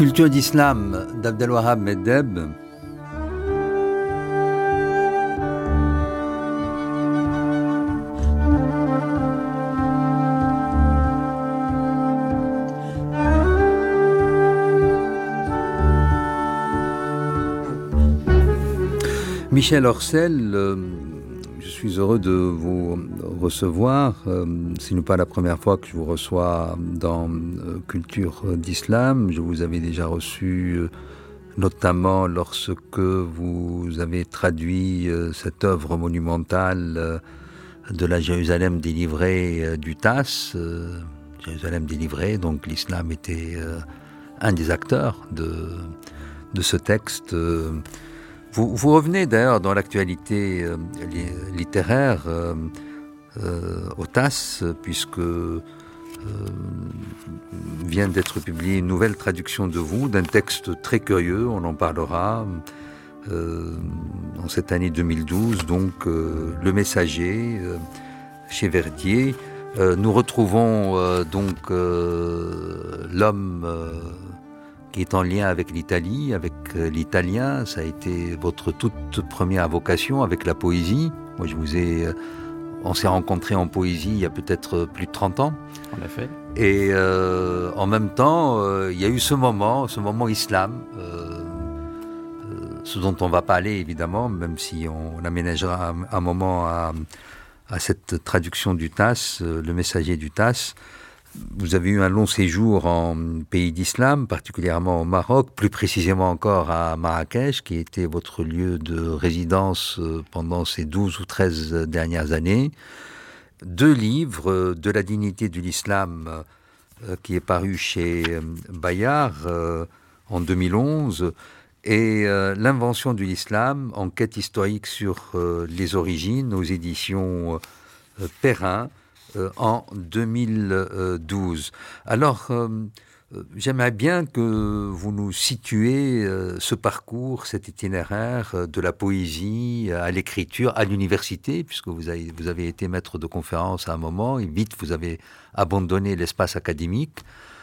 Culture d'Islam d'Abdelwahab Meddeb. Michel Orcel, je suis heureux de vous recevoir. Ce n'est pas la première fois que je vous reçois dans Culture d'Islam. Je vous avais déjà reçu notamment lorsque vous avez traduit cette œuvre monumentale de la Jérusalem délivrée du TASS. Jérusalem délivrée, donc l'islam était un des acteurs de ce texte. Vous revenez d'ailleurs dans l'actualité littéraire au TASS, puisque vient d'être publiée une nouvelle traduction de vous, d'un texte très curieux, on en parlera, en cette année 2012, donc Le Messager, chez Verdier. Nous retrouvons donc l'homme qui est en lien avec l'Italie, avec l'italien. Ça a été votre toute première vocation avec la poésie. Moi, on s'est rencontrés en poésie il y a peut-être plus de 30 ans. En effet. Et en même temps, il y a eu ce moment islam, ce dont on va parler évidemment, même si on aménagera un moment à cette traduction du TASS, Le Messager du TASS. Vous avez eu un long séjour en pays d'islam, particulièrement au Maroc, plus précisément encore à Marrakech, qui était votre lieu de résidence pendant ces 12 ou 13 dernières années. 2 livres, De la dignité de l'islam, qui est paru chez Bayard en 2011, et L'invention de l'islam, enquête historique sur les origines, aux éditions Perrin, en 2012. Alors, j'aimerais bien que vous nous situiez ce parcours, cet itinéraire de la poésie à l'écriture, à l'université, puisque vous avez été maître de conférence à un moment, et vite vous avez abandonné l'espace académique.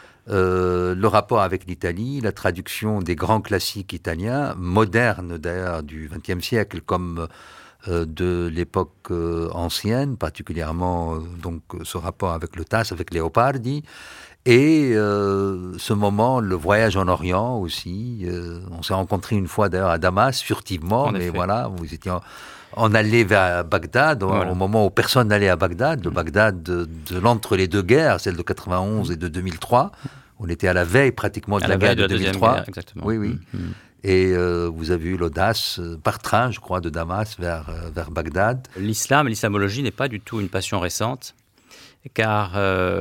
Le rapport avec l'Italie, la traduction des grands classiques italiens, modernes d'ailleurs du XXe siècle, comme de l'époque ancienne, particulièrement donc ce rapport avec le TASS, avec Leopardi, et ce moment, le voyage en Orient aussi. On s'est rencontrés une fois d'ailleurs à Damas, furtivement, mais voilà, vous étiez en allée vers Bagdad, au moment où personne n'allait à Bagdad, le Bagdad de l'entre-les-deux-guerres, celle de 91 et de 2003. On était à la veille pratiquement de la guerre de 2003. Guerre, exactement. Oui. Et vous avez eu l'audace, par train, je crois, de Damas vers Bagdad. L'islam et l'islamologie n'est pas du tout une passion récente, car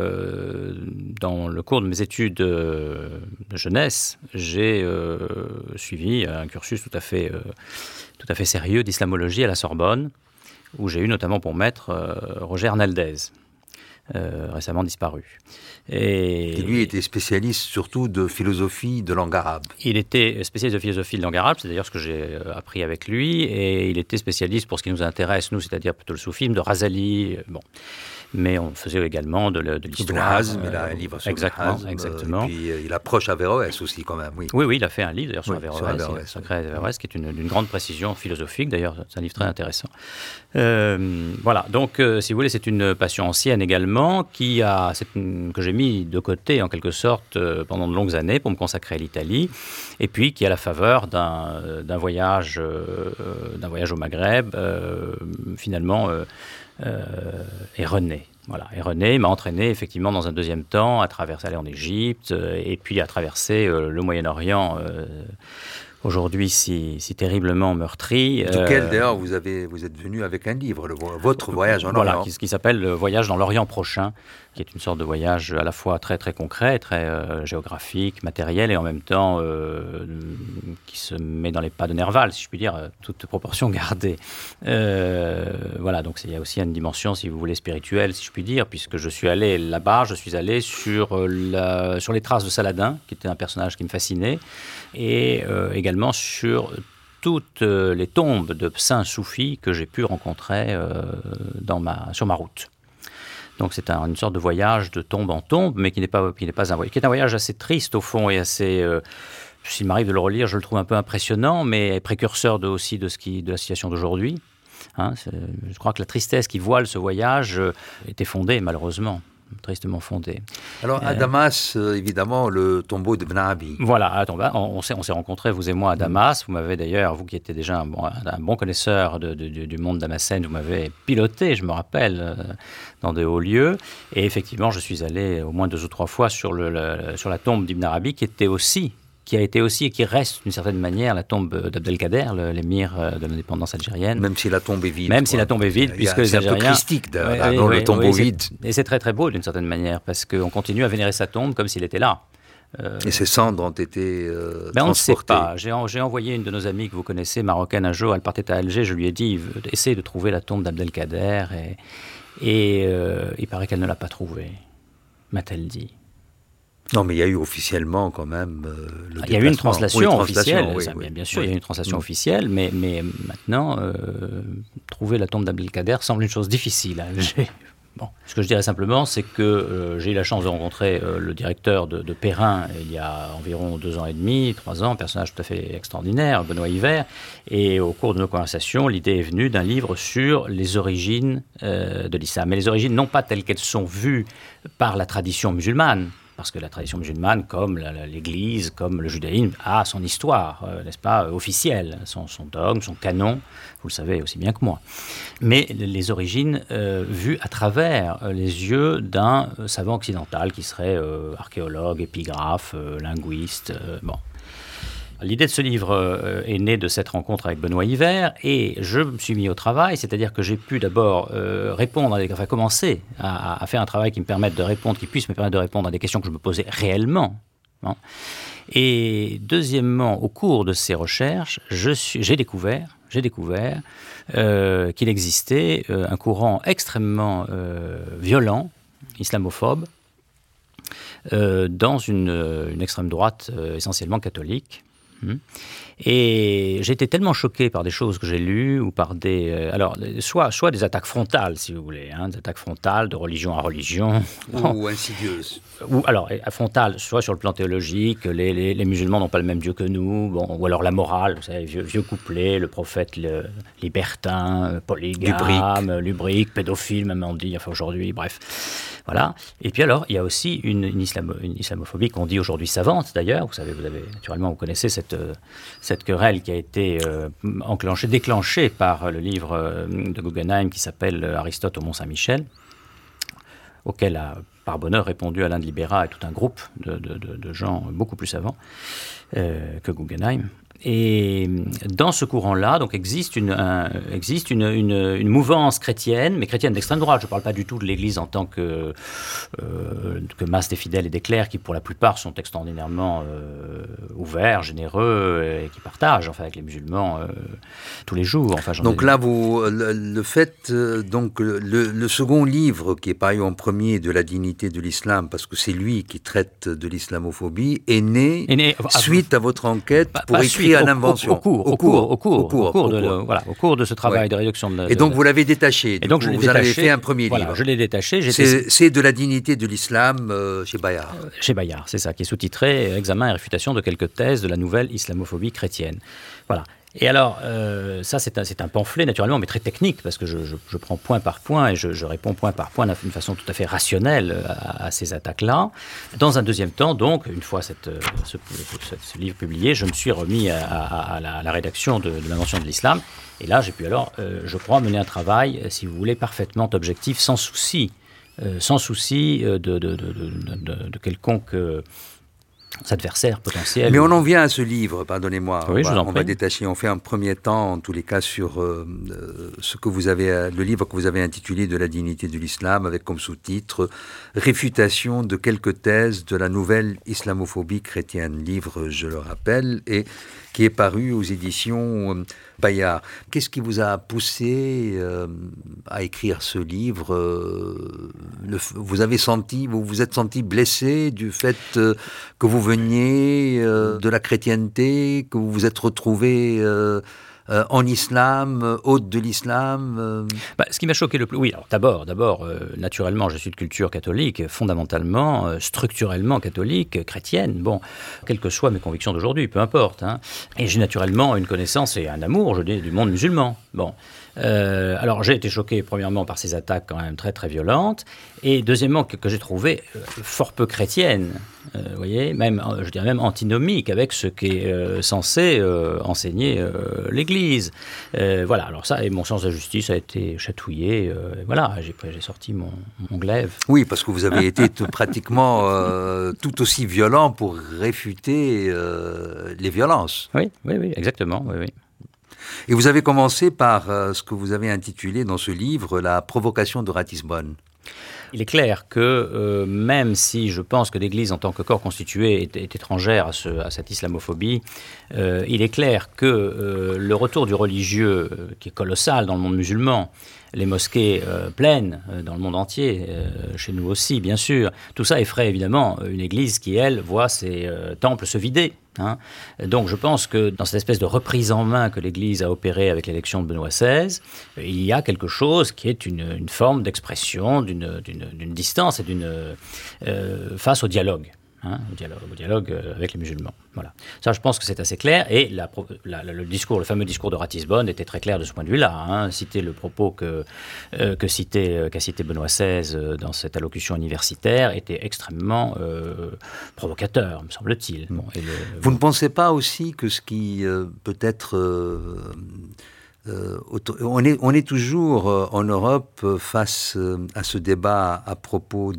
dans le cours de mes études de jeunesse, j'ai suivi un cursus tout à fait sérieux d'islamologie à la Sorbonne, où j'ai eu notamment pour maître Roger Arnaldez, récemment disparu. Et lui était spécialiste surtout de philosophie de langue arabe. Il était spécialiste de philosophie de langue arabe, c'est d'ailleurs ce que j'ai appris avec lui, et il était spécialiste pour ce qui nous intéresse, nous, c'est-à-dire plutôt le soufisme, de Razali, mais on faisait également de l'histoire. Hazm, il a un livre sur Hazm, exactement. Et puis il approche Averroès aussi quand même, oui. Oui, il a fait un livre d'ailleurs sur Averroès, sur Averroès, qui est d'une grande précision philosophique, d'ailleurs c'est un livre très intéressant. Voilà, donc si vous voulez, c'est une passion ancienne également, que j'ai mis de côté en quelque sorte pendant de longues années pour me consacrer à l'Italie, et puis qui à la faveur d'un voyage au Maghreb, finalement est rené. Voilà, et René m'a entraîné effectivement dans un deuxième temps à aller en Égypte et puis à traverser le Moyen-Orient, aujourd'hui si terriblement meurtri. Duquel d'ailleurs vous êtes venu avec un livre, votre voyage en Orient. Voilà, qui s'appelle Le Voyage dans l'Orient prochain, qui est une sorte de voyage à la fois très très concret, très géographique, matériel, et en même temps qui se met dans les pas de Nerval, si je puis dire, toute proportion gardée. Voilà, donc il y a aussi une dimension, si vous voulez, spirituelle, si je puis dire, puisque je suis allé là-bas, je suis allé sur les traces de Saladin, qui était un personnage qui me fascinait, et également sur toutes les tombes de saints soufis que j'ai pu rencontrer sur ma route. Donc c'est une sorte de voyage de tombe en tombe, mais qui n'est pas un voyage, qui est un voyage assez triste au fond et assez... s'il m'arrive de le relire, je le trouve un peu impressionnant, mais précurseur aussi de la situation d'aujourd'hui. Je crois que la tristesse qui voile ce voyage était fondée, malheureusement. Tristement fondée. Alors, à Damas, évidemment, le tombeau de Ibn Arabi. Voilà, on s'est rencontrés, vous et moi, à Damas. Vous m'avez d'ailleurs, vous qui étiez déjà un bon connaisseur du monde damascène, vous m'avez piloté, je me rappelle, dans de hauts lieux. Et effectivement, je suis allé au moins 2 ou 3 fois sur la tombe d'Ibn Arabi, qui a été aussi et qui reste d'une certaine manière la tombe d'Abdelkader, l'émir de l'indépendance algérienne. Même si la tombe est vide. Même si la tombe est vide, puisque les Algériens... C'est un peu christique, le tombeau vide. Et c'est très très beau d'une certaine manière, parce qu'on continue à vénérer sa tombe comme s'il était là. Et ses cendres ont été transportées. On ne sait pas. J'ai envoyé une de nos amies que vous connaissez, marocaine, un jour, elle partait à Alger, je lui ai dit, essaye de trouver la tombe d'Abdelkader, et il paraît qu'elle ne l'a pas trouvée, m'a-t-elle dit. Non, mais il y a eu officiellement quand même il y a eu une translation officielle, oui, bien sûr, il y a eu une translation officielle, mais maintenant, trouver la tombe d'Abdelkader semble une chose difficile à Alger. Bon. Ce que je dirais simplement, c'est que j'ai eu la chance de rencontrer le directeur de Perrin il y a environ 2 ans et demi, 3 ans, un personnage tout à fait extraordinaire, Benoît Hiver, et au cours de nos conversations, l'idée est venue d'un livre sur les origines de l'islam, mais les origines non pas telles qu'elles sont vues par la tradition musulmane, parce que la tradition musulmane, comme l'Église, comme le judaïsme, a son histoire, n'est-ce pas, officielle, son dogme, son canon, vous le savez aussi bien que moi. Mais les origines vues à travers les yeux d'un savant occidental qui serait archéologue, épigraphe, linguiste, bon. L'idée de ce livre est née de cette rencontre avec Benoît Hiver et je me suis mis au travail, c'est-à-dire que j'ai pu d'abord commencer à faire un travail qui puisse me permettre de répondre à des questions que je me posais réellement. Hein. Et deuxièmement, au cours de ces recherches, j'ai découvert qu'il existait un courant extrêmement violent, islamophobe, dans une extrême droite essentiellement catholique. Et j'ai été tellement choqué par des choses que j'ai lues ou par soit des attaques frontales, si vous voulez, des attaques frontales de religion à religion, ou insidieuses, ou alors frontales, soit sur le plan théologique, les musulmans n'ont pas le même Dieu que nous, ou alors la morale, vous savez, vieux couplet, le prophète libertin, polygame, lubrique, pédophile, même on dit, aujourd'hui, bref. Voilà. Et puis alors, il y a aussi une islamophobie qu'on dit aujourd'hui savante, d'ailleurs. Vous connaissez cette querelle qui a été déclenchée par le livre de Guggenheim qui s'appelle Aristote au Mont-Saint-Michel, auquel a par bonheur répondu Alain de Libera et tout un groupe de gens beaucoup plus savants que Guggenheim. Et dans ce courant-là, donc existe une mouvance chrétienne, mais chrétienne d'extrême droite. Je ne parle pas du tout de l'Église en tant que masse des fidèles et des clercs, qui pour la plupart sont extraordinairement ouverts, généreux, et qui partagent avec les musulmans tous les jours. Donc là, le fait, donc le second livre qui est paru en premier de la dignité de l'islam, parce que c'est lui qui traite de l'islamophobie, est né suite à votre enquête pour écrire à l'invention. Au cours de ce travail de réduction de... Et donc vous l'avez détaché. Et donc vous en avez fait un premier livre. Je l'ai détaché. C'est de la dignité de l'islam chez Bayard. Chez Bayard, c'est ça, qui est sous-titré « Examen et réfutation de quelques thèses de la nouvelle islamophobie chrétienne ». Voilà. Et alors, ça c'est un pamphlet naturellement, mais très technique, parce que je prends point par point et je réponds point par point d'une façon tout à fait rationnelle à ces attaques-là. Dans un deuxième temps, donc, une fois ce livre publié, je me suis remis à la rédaction de l'invention de l'islam. Et là, j'ai pu alors, je crois, mener un travail, si vous voulez, parfaitement objectif, sans souci de quelconque... adversaire potentiel. Mais on en vient à ce livre, pardonnez-moi. Oui, on va détacher. On fait un premier temps, en tous les cas, sur le livre que vous avez intitulé « De la dignité de l'islam », avec comme sous-titre « Réfutation de quelques thèses de la nouvelle islamophobie chrétienne ». Livre, je le rappelle, et qui est paru aux éditions Bayard. Qu'est-ce qui vous a poussé à écrire ce livre vous vous êtes senti blessé du fait que vous veniez de la chrétienté, que vous vous êtes retrouvé en islam, hôte de l'islam Ce qui m'a choqué le plus... Oui, alors d'abord, naturellement, je suis de culture catholique, fondamentalement, structurellement catholique, chrétienne, bon, quelles que soient mes convictions d'aujourd'hui, peu importe. Hein. Et j'ai naturellement une connaissance et un amour, je dis, du monde musulman. Bon. Alors j'ai été choqué premièrement par ces attaques quand même très très violentes et deuxièmement que j'ai trouvé fort peu chrétiennes, vous voyez, même je dirais même antinomique avec ce qui est censé enseigner l'Église. Voilà, alors ça et mon sens de la justice a été chatouillé. Voilà, j'ai sorti mon glaive. Oui, parce que vous avez été pratiquement tout aussi violent pour réfuter les violences. Oui, exactement, oui. Et vous avez commencé par ce que vous avez intitulé dans ce livre « La provocation de Ratisbonne ». Il est clair que même si je pense que l'Église en tant que corps constitué est étrangère à cette islamophobie, il est clair que le retour du religieux, qui est colossal dans le monde musulman, les mosquées pleines dans le monde entier, chez nous aussi bien sûr, tout ça effraie évidemment une Église qui, elle, voit ses temples se vider. Hein. Donc je pense que dans cette espèce de reprise en main que l'Église a opérée avec l'élection de Benoît XVI, il y a quelque chose qui est une forme d'expression d'une distance et face au dialogue. Hein, au dialogue avec les musulmans. Voilà. Ça, je pense que c'est assez clair. Et le fameux discours de Ratisbonne était très clair de ce point de vue-là. Hein. Citer le propos qu'a cité Benoît XVI dans cette allocution universitaire était extrêmement provocateur, me semble-t-il. Bon, Vous ne pensez pas aussi que ce qui peut être... on est toujours en Europe face à ce débat à propos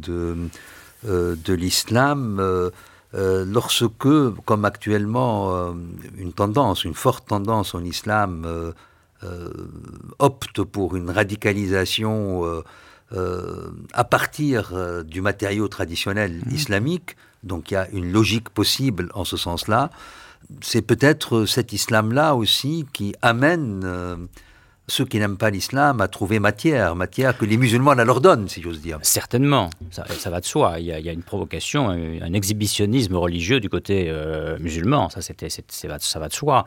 de l'islam, lorsque, comme actuellement, une forte tendance en islam opte pour une radicalisation à partir du matériau traditionnel islamique, donc il y a une logique possible en ce sens-là, c'est peut-être cet islam-là aussi qui amène ceux qui n'aiment pas l'islam à trouver matière que les musulmans la leur donnent, si j'ose dire. Certainement, ça va de soi. Il y a une provocation, un exhibitionnisme religieux du côté musulman, ça va de soi.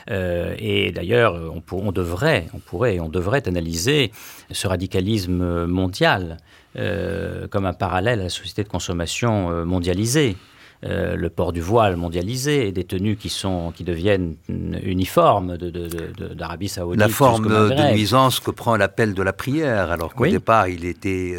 Et d'ailleurs, on devrait analyser ce radicalisme mondial comme un parallèle à la société de consommation mondialisée. Le port du voile mondialisé, des tenues qui deviennent uniformes d'Arabie Saoudite. La forme de nuisance que prend l'appel de la prière, alors qu'au départ, il était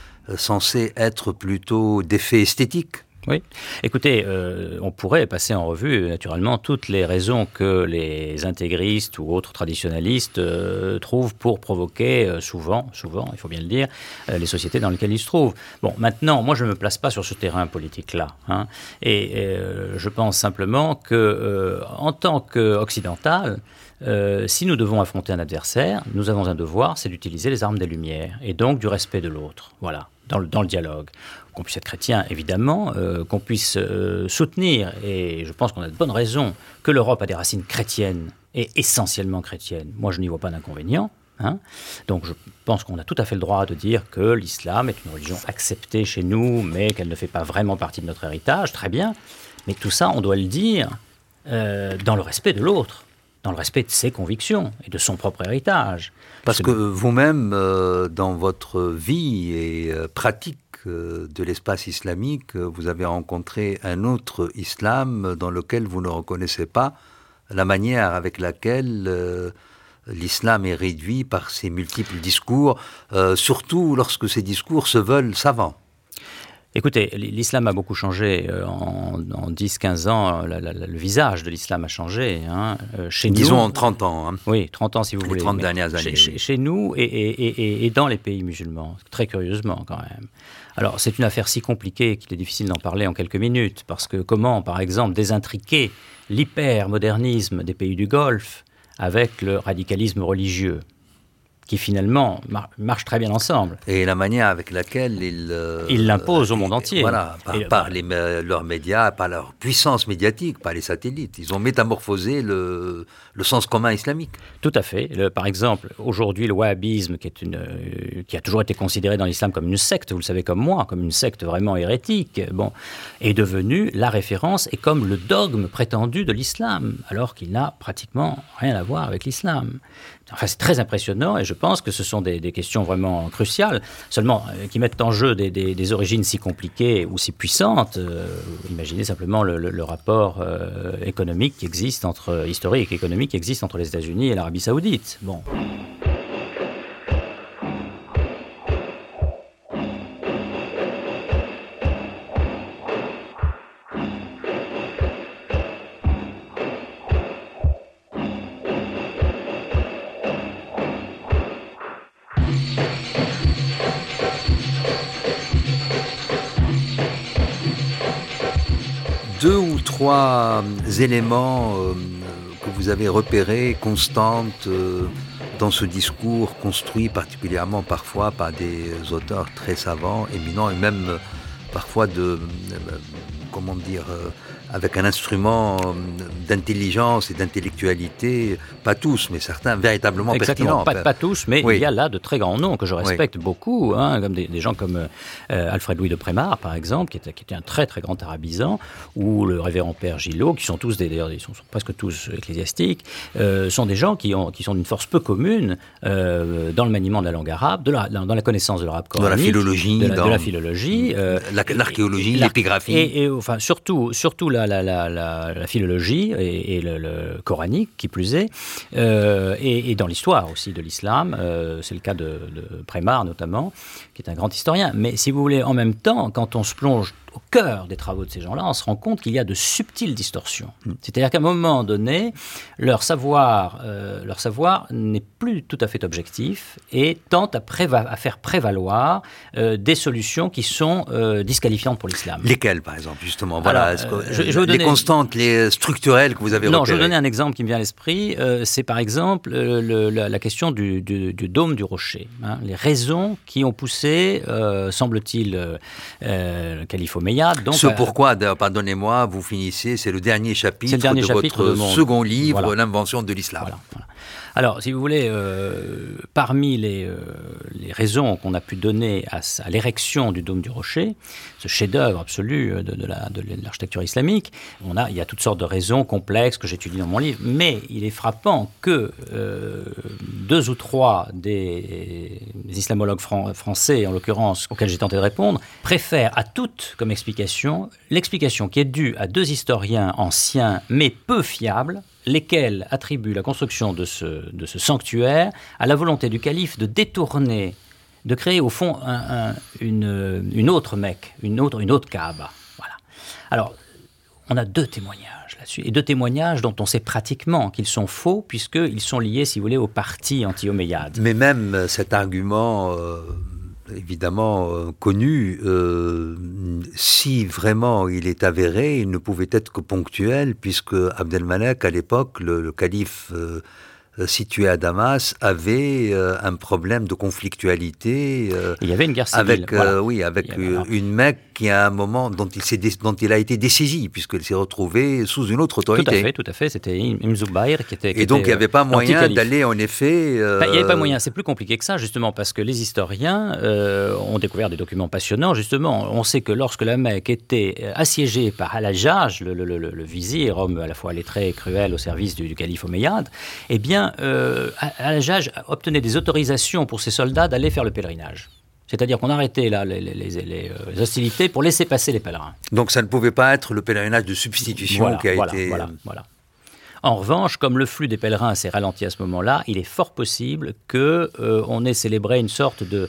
censé être plutôt d'effet esthétique. Oui. Écoutez, on pourrait passer en revue, naturellement, toutes les raisons que les intégristes ou autres traditionnalistes trouvent pour provoquer souvent, il faut bien le dire, les sociétés dans lesquelles ils se trouvent. Bon, maintenant, moi, je ne me place pas sur ce terrain politique-là. Hein, et je pense simplement que, en tant qu'occidental, si nous devons affronter un adversaire, nous avons un devoir, c'est d'utiliser les armes des Lumières, et donc du respect de l'autre. Voilà. Dans le dialogue. Qu'on puisse être chrétien, évidemment, qu'on puisse soutenir, et je pense qu'on a de bonnes raisons, que l'Europe a des racines chrétiennes, et essentiellement chrétiennes. Moi, je n'y vois pas d'inconvénient. Hein. Donc, je pense qu'on a tout à fait le droit de dire que l'islam est une religion acceptée chez nous, mais qu'elle ne fait pas vraiment partie de notre héritage. Très bien. Mais tout ça, on doit le dire dans le respect de l'autre, dans le respect de ses convictions et de son propre héritage. Parce que vous-même, dans votre vie et pratique de l'espace islamique, vous avez rencontré un autre islam dans lequel vous ne reconnaissez pas la manière avec laquelle l'islam est réduit par ses multiples discours, surtout lorsque ces discours se veulent savants. Écoutez, l'islam a beaucoup changé en 10-15 ans. Le visage de l'islam a changé. Hein. Disons en 30 ans. Hein. Oui, 30 ans si vous voulez. Les 30 dernières années. Chez nous et dans les pays musulmans, très curieusement quand même. Alors, c'est une affaire si compliquée qu'il est difficile d'en parler en quelques minutes, parce que comment, par exemple, désintriquer l'hyper-modernisme des pays du Golfe avec le radicalisme religieux qui finalement marchent très bien ensemble. Et la manière avec laquelle ils l'imposent au monde entier. Voilà, par leurs médias, par leur puissance médiatique, par les satellites. Ils ont métamorphosé le sens commun islamique. Tout à fait. Par exemple, aujourd'hui, le wahhabisme, qui a toujours été considéré dans l'islam comme une secte, vous le savez comme moi, comme une secte vraiment hérétique, est devenu la référence et comme le dogme prétendu de l'islam, alors qu'il n'a pratiquement rien à voir avec l'islam. Enfin, c'est très impressionnant et je pense que ce sont des questions vraiment cruciales, seulement qui mettent en jeu des origines si compliquées ou si puissantes. Imaginez simplement le rapport économique qui existe historique et économique qui existe entre les États-Unis et l'Arabie Saoudite. Bon. Deux ou trois éléments que vous avez repérés, constantes, dans ce discours construit particulièrement parfois par des auteurs très savants, éminents, et même parfois avec un instrument d'intelligence et d'intellectualité, pas tous, mais certains véritablement pertinents. Pas tous, mais oui. Il y a là de très grands noms que je respecte beaucoup, comme des gens comme Alfred Louis de Prémart, par exemple, qui était un très très grand arabisant, ou le révérend père Gillot, qui sont tous d'ailleurs, ils sont presque tous ecclésiastiques, sont des gens qui sont d'une force peu commune dans le maniement de la langue arabe, dans la connaissance de l'arabe coranique, dans la philologie, de la philologie, l'archéologie, l'épigraphie, et enfin surtout la philologie et le coranique, qui plus est, et dans l'histoire aussi de l'islam. C'est le cas de Prémart, notamment, qui est un grand historien. Mais si vous voulez, en même temps, quand on se plonge au cœur des travaux de ces gens-là, on se rend compte qu'il y a de subtiles distorsions. C'est-à-dire qu'à un moment donné, leur savoir n'est plus tout à fait objectif et tente à faire prévaloir des solutions qui sont disqualifiantes pour l'islam. Lesquelles, par exemple, justement? Voilà. Alors, je vais vous donner... Les constantes, les structurelles que vous avez repérées. Non, je vais vous donner un exemple qui me vient à l'esprit. C'est par exemple la question du dôme du rocher. Les raisons qui ont poussé, semble-t-il, le calife omeyyade. Donc, pourquoi, pardonnez-moi, vous finissez, c'est le dernier chapitre de votre second livre, voilà. L'invention de l'islam. Voilà. Alors, si vous voulez, parmi les raisons qu'on a pu donner à l'érection du dôme du rocher, ce chef-d'œuvre absolu de l'architecture islamique, il y a toutes sortes de raisons complexes que j'étudie dans mon livre, mais il est frappant que 2 ou 3 des islamologues français, en l'occurrence, auxquels j'ai tenté de répondre, préfèrent à toute comme explication l'explication qui est due à 2 historiens anciens mais peu fiables, lesquels attribuent la construction de ce sanctuaire à la volonté du calife de détourner, de créer au fond une autre Mecque, une autre Kaaba. Voilà. Alors, on a 2 témoignages là-dessus, et 2 témoignages dont on sait pratiquement qu'ils sont faux, puisqu'ils sont liés, si vous voulez, au parti anti-omeyyade. Mais même cet argument... évidemment connu, si vraiment il est avéré, il ne pouvait être que ponctuel, puisque Abdelmalek, à l'époque, le calife situé à Damas, avait un problème de conflictualité. Il y avait une guerre civile. Avec une Mecque qui, à un moment, dont il a été dessaisi, puisqu'il s'est retrouvé sous une autre autorité. Tout à fait. C'était Ibn Zubayr qui était. Et donc, il n'y avait pas moyen d'aller, en effet. Il n'y avait pas moyen. C'est plus compliqué que ça, justement, parce que les historiens ont découvert des documents passionnants. Justement, on sait que lorsque la Mecque était assiégée par Al-Hajjaj, le vizir, homme à la fois lettré et cruel au service du calife omeyyade, eh bien, Al-Hajjaj obtenait des autorisations pour ses soldats d'aller faire le pèlerinage. C'est-à-dire qu'on arrêtait les hostilités pour laisser passer les pèlerins. Donc ça ne pouvait pas être le pèlerinage de substitution qui a été... Voilà. En revanche, comme le flux des pèlerins s'est ralenti à ce moment-là, il est fort possible qu'on ait célébré une sorte de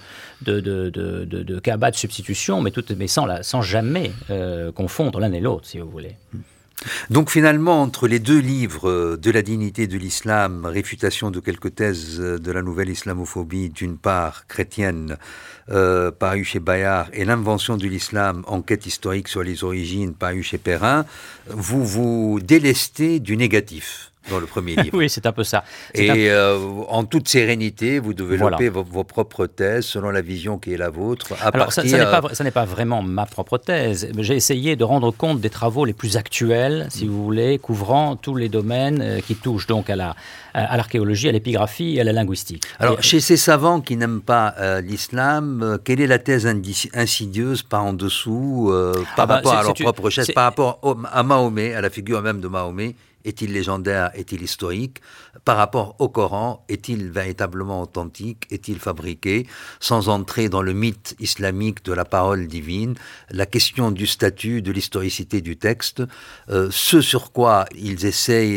Kaaba de substitution, mais sans jamais confondre l'un et l'autre, si vous voulez. Donc finalement, entre les 2 livres de la dignité de l'islam, réfutation de quelques thèses de la nouvelle islamophobie, d'une part chrétienne, paru chez Bayard, et l'invention de l'islam, enquête historique sur les origines, paru chez Perrin, vous vous délestez du négatif. dans le premier livre. Oui, c'est un peu ça. En toute sérénité, vous développez vos propres thèses selon la vision qui est la vôtre. Ça n'est pas vraiment ma propre thèse. J'ai essayé de rendre compte des travaux les plus actuels, si vous voulez, couvrant tous les domaines qui touchent donc à l'archéologie, à l'épigraphie et à la linguistique. Alors, chez ces savants qui n'aiment pas l'islam, quelle est la thèse insidieuse par en dessous par rapport à leur propre recherche, par rapport à Mahomet, à la figure même de Mahomet? Est-il légendaire? Est-il historique? Par rapport au Coran, est-il véritablement authentique? Est-il fabriqué? Sans entrer dans le mythe islamique de la parole divine, la question du statut, de l'historicité du texte, ce sur quoi ils essayent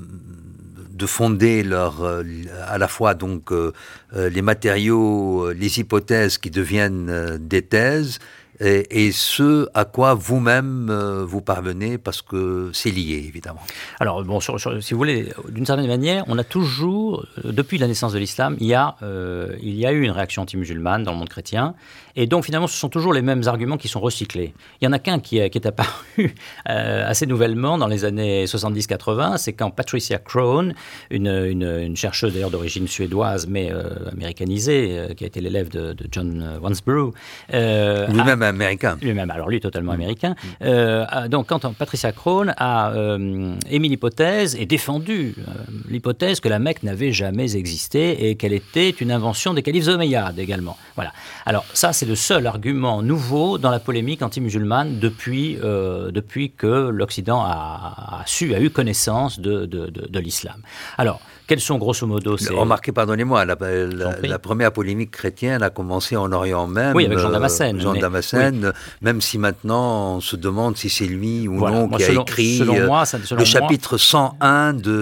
de fonder à la fois donc les matériaux, les hypothèses qui deviennent des thèses, et ce à quoi vous-même vous parvenez, parce que c'est lié, évidemment. Alors, bon, si vous voulez, d'une certaine manière, on a toujours, depuis la naissance de l'islam, il y a eu une réaction anti-musulmane dans le monde chrétien, et donc finalement, ce sont toujours les mêmes arguments qui sont recyclés. Il y en a qu'un qui est apparu assez nouvellement dans les années 70-80, c'est quand Patricia Crone, une chercheuse d'ailleurs d'origine suédoise, mais américanisée, qui a été l'élève de John Wansbrough, lui-même américain. Lui-même, alors lui totalement américain. Donc quand Patricia Crone a émis l'hypothèse et défendu l'hypothèse que la Mecque n'avait jamais existé et qu'elle était une invention des califes omeyyades également. Voilà. Alors ça, c'est le seul argument nouveau dans la polémique anti-musulmane depuis que l'Occident a eu connaissance de l'islam. Alors, quels sont grosso modo ces... Remarquez, pardonnez-moi, la première polémique chrétienne a commencé en Orient même. Oui, avec Jean Damascène. Oui. Même si maintenant on se demande si c'est lui ou non qui a écrit le chapitre 101 du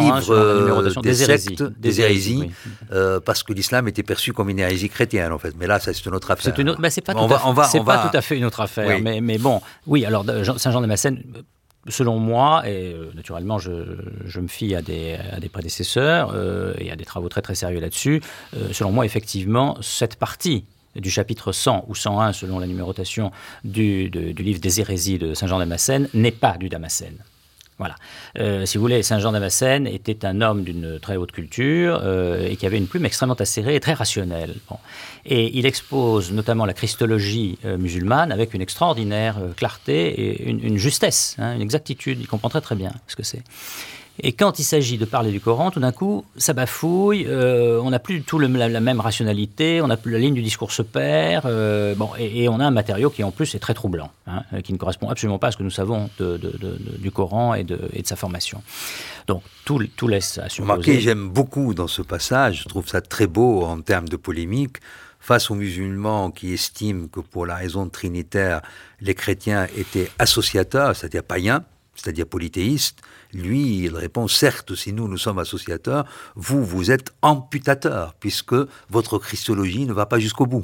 livre des sectes, des hérésies, parce que l'islam était perçu comme une hérésie chrétienne en fait. Mais là, ça c'est une autre affaire. C'est pas tout à fait une autre affaire. Oui. Mais bon, oui, alors Saint Jean Damascène... Selon moi, et naturellement je me fie à des prédécesseurs et à des travaux très très sérieux là-dessus, selon moi effectivement cette partie du chapitre 100 ou 101 selon la numérotation du livre des hérésies de Saint Jean Damascène n'est pas du Damascène. Voilà. Si vous voulez, Saint Jean Damascène était un homme d'une très haute culture et qui avait une plume extrêmement acérée et très rationnelle. Bon. Et il expose notamment la christologie musulmane avec une extraordinaire clarté et une justesse, une exactitude. Il comprend très très bien ce que c'est. Et quand il s'agit de parler du Coran, tout d'un coup, ça bafouille, on n'a plus du tout la même rationalité, on n'a plus la ligne du discours se perd, et on a un matériau qui en plus est très troublant, qui ne correspond absolument pas à ce que nous savons du Coran et de sa formation. Donc tout laisse à supposer. Remarquez, j'aime beaucoup dans ce passage, je trouve ça très beau en termes de polémique, face aux musulmans qui estiment que pour la raison trinitaire, les chrétiens étaient associateurs, c'est-à-dire païens, c'est-à-dire polythéistes. Lui, il répond, certes, si nous sommes associateurs, vous êtes amputateurs, puisque votre christologie ne va pas jusqu'au bout.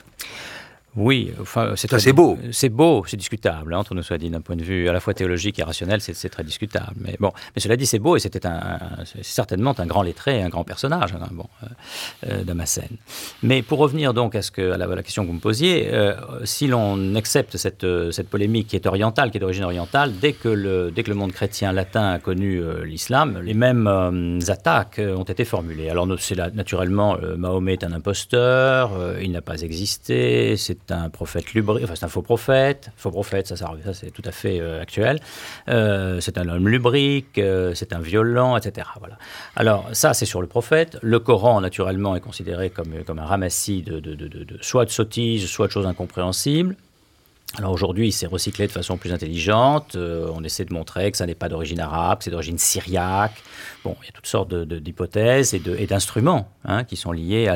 Oui, enfin, c'est beau. C'est beau, c'est discutable, entre nous soit dit, d'un point de vue à la fois théologique et rationnel, c'est très discutable. Mais cela dit, c'est beau et c'est certainement un grand lettré, un grand personnage, Damascène. Mais pour revenir donc à la question que vous me posiez, si l'on accepte cette polémique qui est orientale, qui est d'origine orientale, dès que le monde chrétien latin a connu l'islam, les mêmes attaques ont été formulées. Alors c'est naturellement, Mahomet est un imposteur, il n'a pas existé, c'est un prophète lubrique, enfin c'est un faux prophète, ça c'est tout à fait actuel, c'est un homme lubrique, c'est un violent, etc. Voilà. Alors ça c'est sur le prophète. Le Coran naturellement est considéré comme un ramassis soit de sottises, soit de choses incompréhensibles. Alors aujourd'hui, il s'est recyclé de façon plus intelligente. On essaie de montrer que ça n'est pas d'origine arabe, c'est d'origine syriaque. Bon, il y a toutes sortes d'hypothèses et d'instruments qui sont liés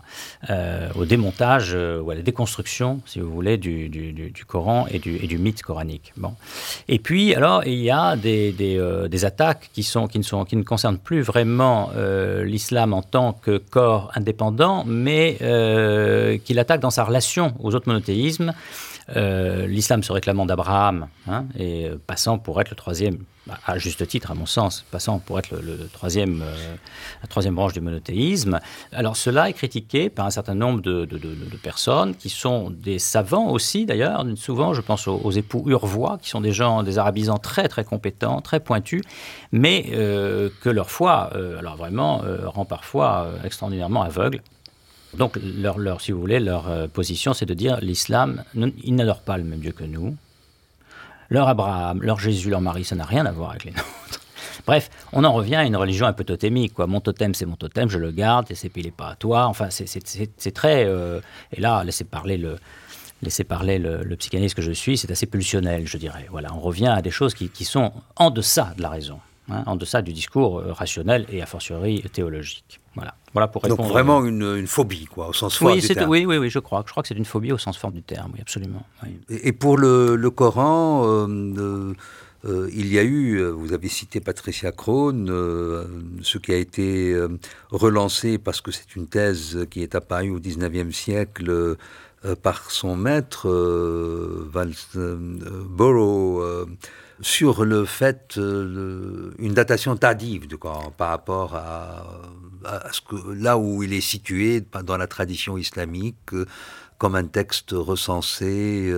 au démontage ou à la déconstruction, si vous voulez, du Coran et du mythe coranique. Bon. Et puis, alors, il y a des attaques qui ne concernent plus vraiment l'islam en tant que corps indépendant, mais qui l'attaquent dans sa relation aux autres monothéismes. l'islam se réclamant d'Abraham, et passant pour être le troisième, à juste titre à mon sens, passant pour être la troisième branche du monothéisme. Alors cela est critiqué par un certain nombre de personnes qui sont des savants aussi d'ailleurs, souvent je pense aux époux Urvois, qui sont des gens, des arabisants très très compétents, très pointus, mais que leur foi, alors vraiment, rend parfois extraordinairement aveugle. Donc, si vous voulez, leur position, c'est de dire l'islam, ils n'adorent pas le même Dieu que nous. Leur Abraham, leur Jésus, leur Marie, ça n'a rien à voir avec les nôtres. Bref, on en revient à une religion un peu totémique, quoi. Mon totem, c'est mon totem, je le garde, et c'est pilé pas à toi. Enfin, c'est très... et là, laissez parler le psychanalyste que je suis, c'est assez pulsionnel, je dirais. Voilà, on revient à des choses qui sont en deçà de la raison, en deçà du discours rationnel et a fortiori théologique. Voilà pour répondre. Donc vraiment une phobie, quoi, au sens fort du terme. Oui, je crois que c'est une phobie au sens fort du terme, oui, absolument. Oui. Et pour le Coran, il y a eu, vous avez cité Patricia Crone, ce qui a été relancé parce que c'est une thèse qui est apparue au XIXe siècle par son maître, Walsborough, sur le fait, une datation tardive du Coran par rapport à ce que, là où il est situé dans la tradition islamique, comme un texte recensé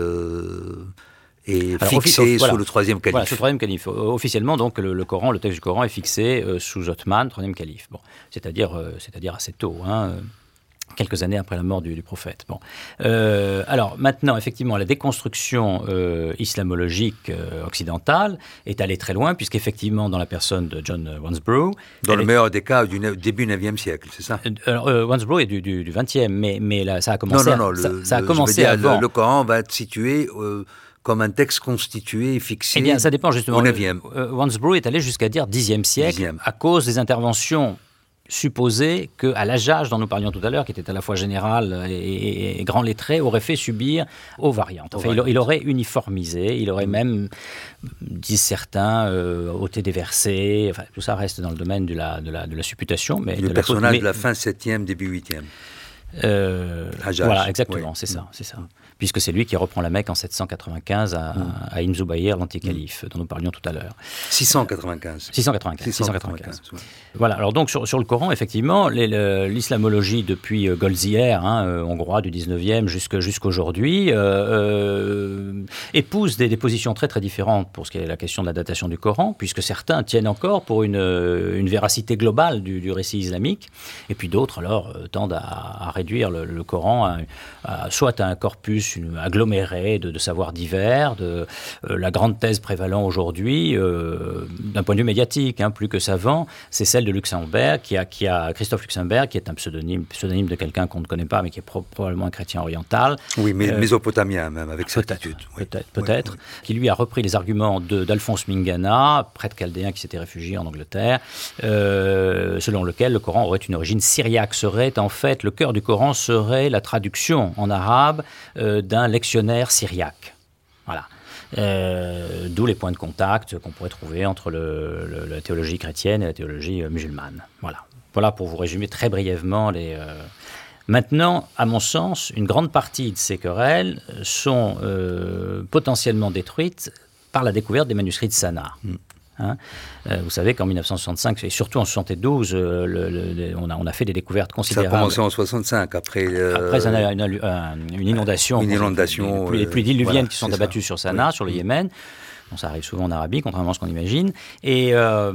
et fixé sous le troisième calife. Voilà, sous le troisième calife. Officiellement, donc, le texte du Coran est fixé sous Othman, troisième calife. Bon, c'est-à-dire assez tôt, quelques années après la mort du prophète. Bon. Alors maintenant, effectivement, la déconstruction islamologique occidentale est allée très loin, puisqu'effectivement, dans la personne de John Walsborough... Dans le meilleur des cas, du début 9e siècle, c'est ça? Alors, Walsborough est du 20e, mais là, ça a commencé... Non, ça a commencé avant. Le Coran va être situé... comme un texte constitué et fixé. Eh bien, ça dépend justement. Au 9e. Walsborough est allé jusqu'à dire 10e siècle, à cause des interventions supposées qu'à l'Hajjaj, dont nous parlions tout à l'heure, qui était à la fois général et grand lettré, aurait fait subir aux variantes. Enfin, il aurait uniformisé, il aurait même, disent certains, ôté des versets. Enfin, tout ça reste dans le domaine de la supputation. Mais le personnage de la fin 7e, début 8e. Voilà, exactement, oui. C'est ça. Puisque c'est lui qui reprend la Mecque en 795 à Ibn Zubayr, l'anticalife, dont nous parlions tout à l'heure. 695. Ouais. Voilà, alors donc sur le Coran, effectivement, l'islamologie depuis Goldziher, hongrois du 19e jusqu'aujourd'hui, épouse des positions très très différentes pour ce qui est la question de la datation du Coran, puisque certains tiennent encore pour une véracité globale du récit islamique, et puis d'autres alors tendent à réduire le Coran soit à un corpus aggloméré de savoirs divers, de la grande thèse prévalant aujourd'hui, d'un point de vue médiatique, plus que savant, c'est celle de Luxembourg, Christophe Luxembourg, qui est un pseudonyme de quelqu'un qu'on ne connaît pas, mais qui est probablement un chrétien oriental. Oui, mais mésopotamien même, avec certitude. Peut-être, qui lui a repris les arguments d'Alphonse Mingana, prêtre chaldéen qui s'était réfugié en Angleterre, selon lequel le Coran aurait une origine syriaque, serait en fait, le cœur du Coran serait la traduction en arabe d'un lectionnaire syriaque. Voilà. D'où les points de contact qu'on pourrait trouver entre la théologie chrétienne et la théologie musulmane. Voilà pour vous résumer très brièvement les... Maintenant, à mon sens, une grande partie de ces querelles sont potentiellement détruites par la découverte des manuscrits de Sanaa. Vous savez qu'en 1965 et surtout en 1972, on a fait des découvertes considérables. Ça a commencé en 1965, après une inondation. Les pluies diluviennes qui sont abattues sur Sanaa, sur le Yémen. Bon, ça arrive souvent en Arabie, contrairement à ce qu'on imagine. Et la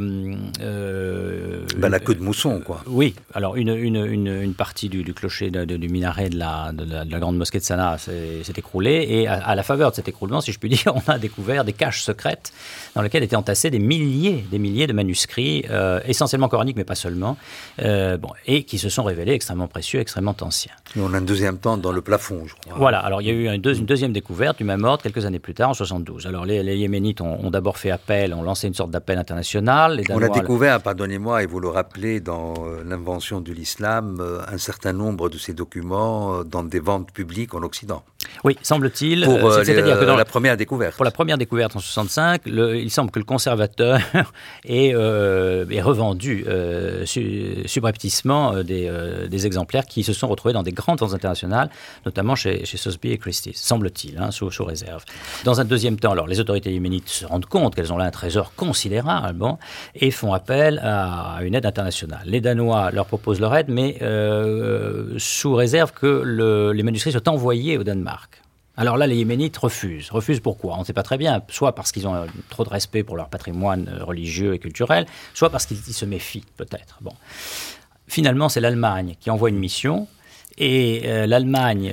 queue de mousson, quoi. Oui. Alors une partie du clocher du minaret de la grande mosquée de Sanaa s'est écroulée, et à la faveur de cet écroulement, si je puis dire, on a découvert des caches secrètes dans lesquelles étaient entassés des milliers de manuscrits, essentiellement coraniques, mais pas seulement, et qui se sont révélés extrêmement précieux, extrêmement anciens. Et on a un deuxième temps dans le plafond, je crois. Voilà. Alors il y a eu une deuxième découverte du même ordre quelques années plus tard, en 1972. Alors les Yéménites Yéménites ont d'abord fait appel, ont lancé une sorte d'appel international. On a découvert, pardonnez-moi, et vous le rappelez, dans l'invention de l'islam, un certain nombre de ces documents dans des ventes publiques en Occident. Oui, semble-t-il. C'est-à-dire que dans la première découverte. Pour la première découverte en 65, il semble que le conservateur ait revendu subrepticement des exemplaires qui se sont retrouvés dans des grandes ventes internationales, notamment chez Sotheby's et Christie's, semble-t-il, sous réserve. Dans un deuxième temps, alors, les autorités yéménites se rendent compte qu'elles ont là un trésor considérable, et font appel à une aide internationale. Les Danois leur proposent leur aide, mais sous réserve que les manuscrits soient envoyés au Danemark. Alors là, les Yéménites refusent. Refusent pourquoi ? On ne sait pas très bien. Soit parce qu'ils ont trop de respect pour leur patrimoine religieux et culturel, soit parce qu'ils se méfient, peut-être. Bon. Finalement, c'est l'Allemagne qui envoie une mission. Et l'Allemagne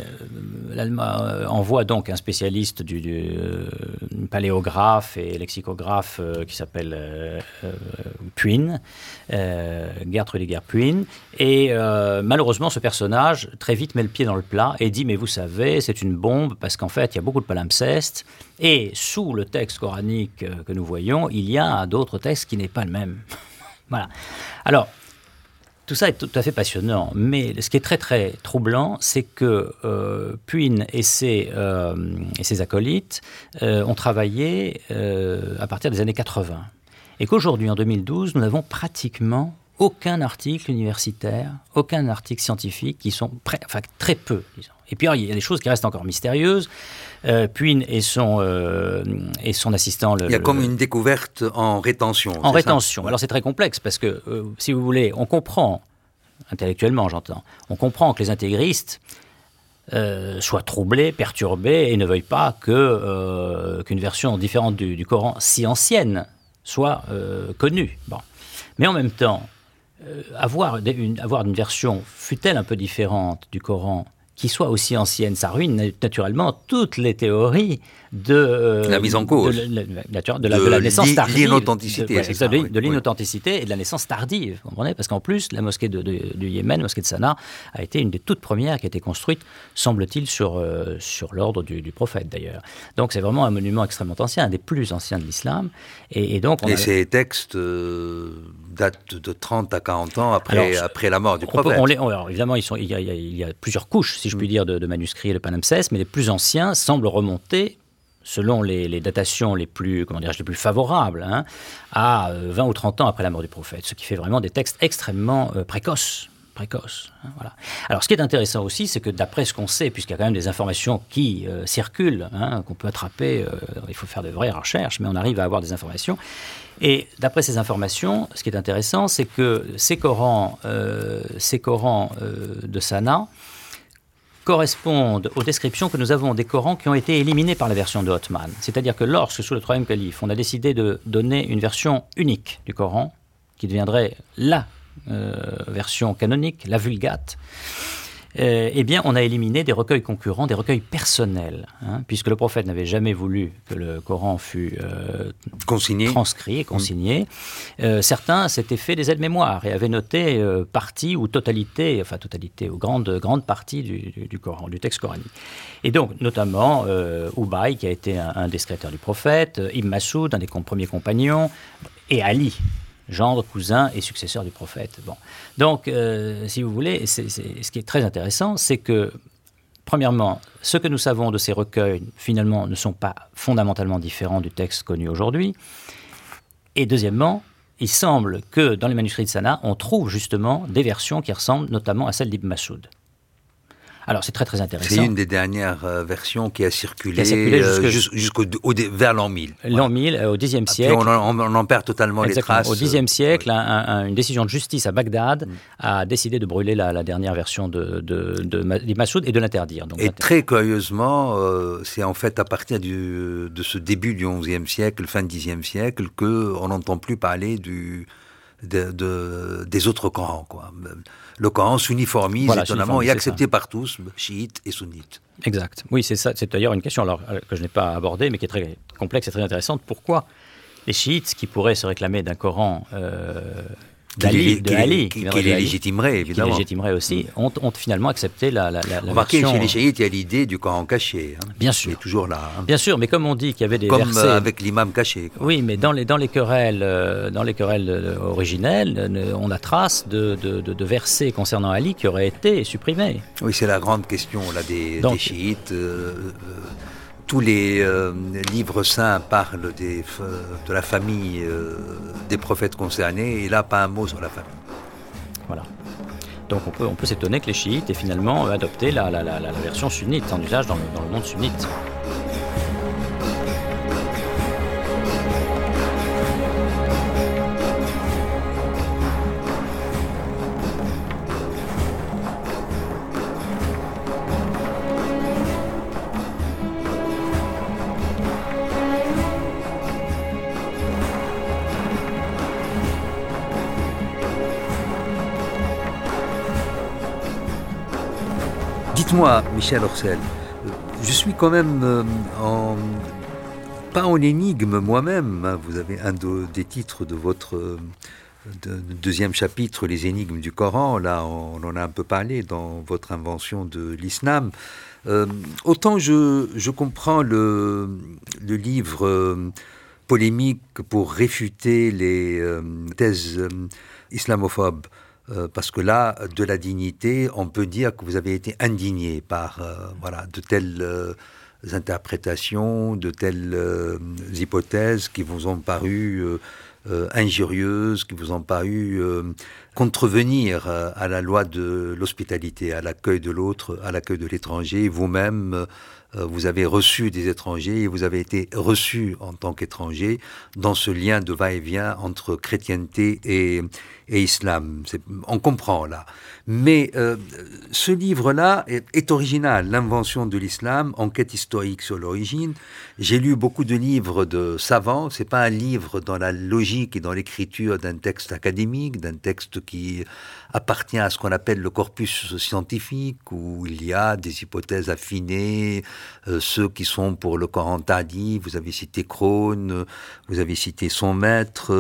envoie donc un spécialiste du paléographe et lexicographe qui s'appelle Puin, Gerd Rüdiger Puin. Et malheureusement, ce personnage, très vite, met le pied dans le plat et dit « Mais vous savez, c'est une bombe parce qu'en fait, il y a beaucoup de palimpsestes. Et sous le texte coranique que nous voyons, il y a d'autres textes qui n'est pas le même. » Voilà. Alors, tout ça est tout à fait passionnant, mais ce qui est très très troublant, c'est que Puin et ses acolytes ont travaillé à partir des années 80. Et qu'aujourd'hui, en 2012, nous n'avons pratiquement aucun article universitaire, aucun article scientifique qui sont très peu, disons. Et puis, il y a des choses qui restent encore mystérieuses. Puin et son assistant... Il y a comme une découverte en rétention. En rétention. Alors, c'est très complexe parce que, si vous voulez, on comprend, intellectuellement j'entends, on comprend que les intégristes soient troublés, perturbés et ne veuillent pas qu'une version différente du Coran, si ancienne, soit connue. Bon. Mais en même temps, avoir une version, fût-elle un peu différente du Coran, qui soit aussi ancienne, ça ruine naturellement toutes les théories de la mise en cause, de la naissance tardive, l'inauthenticité, de l'inauthenticité et de la naissance tardive, vous comprenez ? Parce qu'en plus, la mosquée du Yémen, la mosquée de Sanaa, a été une des toutes premières qui a été construite, semble-t-il, sur l'ordre du prophète d'ailleurs. Donc c'est vraiment un monument extrêmement ancien, un des plus anciens de l'islam. Et donc ces textes datent de 30 à 40 ans après la mort du prophète. Alors évidemment, il y a plusieurs couches, si je puis dire, de manuscrits et de palimpsestes, mais les plus anciens semblent remonter, selon les datations les plus favorables, à 20 ou 30 ans après la mort du prophète, ce qui fait vraiment des textes extrêmement précoces. Voilà. Alors, ce qui est intéressant aussi, c'est que d'après ce qu'on sait, puisqu'il y a quand même des informations qui circulent, qu'on peut attraper, il faut faire de vraies recherches, mais on arrive à avoir des informations. Et d'après ces informations, ce qui est intéressant, c'est que ces Corans de Sanaa correspondent aux descriptions que nous avons des Corans qui ont été éliminés par la version de Othman. C'est-à-dire que lorsque, sous le troisième calife, on a décidé de donner une version unique du Coran, qui deviendrait la version canonique, la Vulgate, eh bien, on a éliminé des recueils concurrents, des recueils personnels, puisque le prophète n'avait jamais voulu que le Coran fût transcrit et consigné. Certains s'étaient fait des aides-mémoires et avaient noté partie ou totalité ou grande partie du Coran, du texte coranique. Et donc, notamment, Ubay, qui a été un des secrétaires du prophète, Ibn Mas'ud, un des premiers compagnons, et Ali, gendre, cousin et successeur du prophète. Bon. Donc, si vous voulez, ce qui est très intéressant, c'est que, premièrement, ce que nous savons de ces recueils, finalement, ne sont pas fondamentalement différents du texte connu aujourd'hui. Et deuxièmement, il semble que dans les manuscrits de Sanaa, on trouve justement des versions qui ressemblent notamment à celles d'Ibn Mas'ud. Alors, c'est très, très intéressant. C'est une des dernières versions qui a circulé vers l'an 1000. L'an 1000, au Xe siècle. Puis on en perd totalement les traces. Au Xe siècle, une décision de justice à Bagdad a décidé de brûler la dernière version d'Ibn Mas'ud et de l'interdire. Donc, très curieusement, c'est en fait à partir de ce début du XIe siècle, fin du Xe siècle, qu'on n'entend plus parler des autres Corans, quoi. Le Coran s'uniformise étonnamment et est accepté par tous, chiites et sunnites. Exact. Oui, c'est ça. C'est d'ailleurs une question que je n'ai pas abordée, mais qui est très complexe et très intéressante. Pourquoi les chiites, qui pourraient se réclamer d'un Coran d'Ali, qui les légitimerait, évidemment. Qui légitimerait aussi, ont finalement accepté la Remarquez, version... chez les chiites, il y a l'idée du Coran caché. Bien sûr. Qui est toujours là. Bien sûr, mais comme on dit qu'il y avait des comme versets... avec l'imam caché. Oui, mais dans les querelles originelles, on a trace de versets concernant Ali qui auraient été supprimés. Oui, c'est la grande question là, des chiites. Tous les livres saints parlent de la famille des prophètes concernés, et là, pas un mot sur la famille. Voilà. Donc on peut s'étonner que les chiites aient finalement adopté la version sunnite, en usage dans le monde sunnite. Dites-moi, Michel Orcel, je suis quand même pas en énigme moi-même. Hein. Vous avez un des titres de votre deuxième chapitre, Les énigmes du Coran. Là, on en a un peu parlé dans votre invention de l'islam. Autant je comprends le livre polémique pour réfuter les thèses islamophobes. Parce que là, de la dignité, on peut dire que vous avez été indigné par de telles interprétations, de telles hypothèses qui vous ont paru injurieuses, qui vous ont paru contrevenir à la loi de l'hospitalité, à l'accueil de l'autre, à l'accueil de l'étranger. Vous-même, vous avez reçu des étrangers et vous avez été reçu en tant qu'étranger dans ce lien de va-et-vient entre chrétienté et islam. On comprend là. Mais ce livre-là est original, L'invention de l'islam, enquête historique sur l'origine. J'ai lu beaucoup de livres de savants. C'est pas un livre dans la logique et dans l'écriture d'un texte académique, d'un texte qui appartient à ce qu'on appelle le corpus scientifique, où il y a des hypothèses affinées, ceux qui sont pour le Coran tardif. Vous avez cité Crone, vous avez cité son maître,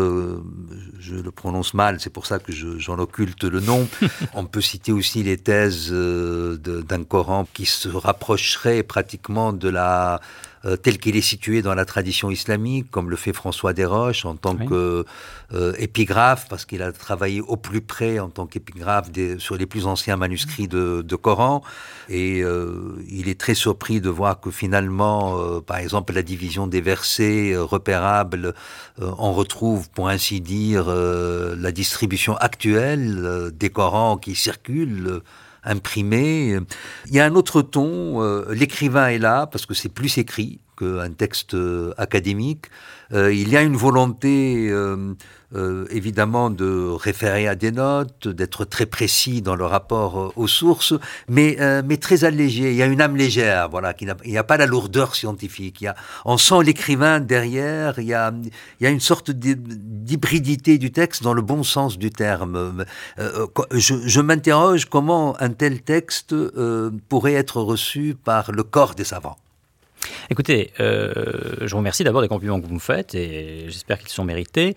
je le prononce mal, c'est pour ça que j'en occulte le nom. On peut citer aussi les thèses d'un Coran qui se rapprocherait pratiquement de la tel qu'il est situé dans la tradition islamique, comme le fait François Desroches en tant qu'épigraphe, parce qu'il a travaillé au plus près en tant qu'épigraphe sur les plus anciens manuscrits de Coran. Et il est très surpris de voir que finalement, par exemple, la division des versets repérables, on retrouve, pour ainsi dire, la distribution actuelle des Corans qui circulent, imprimé. Il y a un autre ton, l'écrivain est là, parce que c'est plus écrit qu'un texte académique. Il y a une volonté, évidemment, de référer à des notes, d'être très précis dans le rapport aux sources, mais très allégé. Il y a une âme légère, voilà, il n'y a pas la lourdeur scientifique. On sent l'écrivain derrière, il y a une sorte d'hybridité du texte dans le bon sens du terme. Je m'interroge comment un tel texte pourrait être reçu par le corps des savants. Écoutez, je vous remercie d'abord des compliments que vous me faites et j'espère qu'ils sont mérités.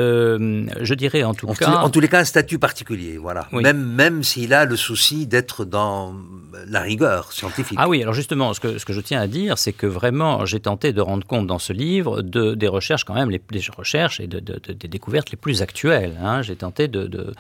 Je dirais en tout cas... En tous les cas, un statut particulier, voilà. Oui. Même s'il a le souci d'être dans la rigueur scientifique. Ah oui, alors justement, ce que je tiens à dire, c'est que vraiment, j'ai tenté de rendre compte dans ce livre des recherches quand même, des recherches et des découvertes les plus actuelles. Hein. J'ai tenté de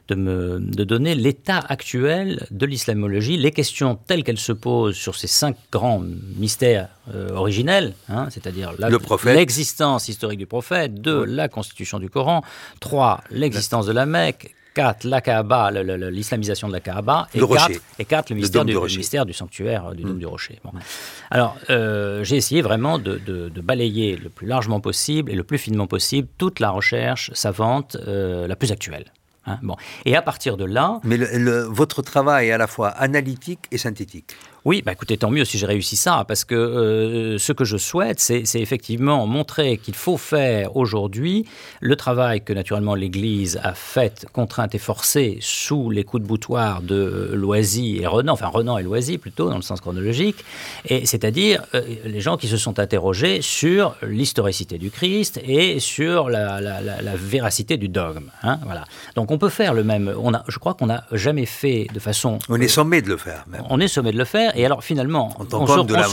donner l'état actuel de l'islamologie, les questions telles qu'elles se posent sur ces 5 grands mystères originel, hein, c'est-à-dire l'existence historique du prophète, 2, la constitution du Coran, 3, l'existence de la Mecque, 4, la Kaaba, l'islamisation de la Kaaba, et 4, le mystère du sanctuaire du Dôme du Rocher. Bon. Alors, j'ai essayé vraiment de balayer le plus largement possible et le plus finement possible toute la recherche savante la plus actuelle. Hein, bon. Et à partir de là... Mais votre travail est à la fois analytique et synthétique. Oui, écoutez, tant mieux si j'ai réussi ça, parce que ce que je souhaite, c'est effectivement montrer qu'il faut faire aujourd'hui le travail que naturellement l'Église a fait, contrainte et forcée, sous les coups de boutoir de Loisy et Renan, enfin Renan et Loisy plutôt, dans le sens chronologique, et c'est-à-dire les gens qui se sont interrogés sur l'historicité du Christ et sur la véracité du dogme. Hein, voilà. Donc on peut faire le même, je crois qu'on n'a jamais fait de façon... On est sommé de le faire, même. On est sommé de le faire. Et alors finalement, on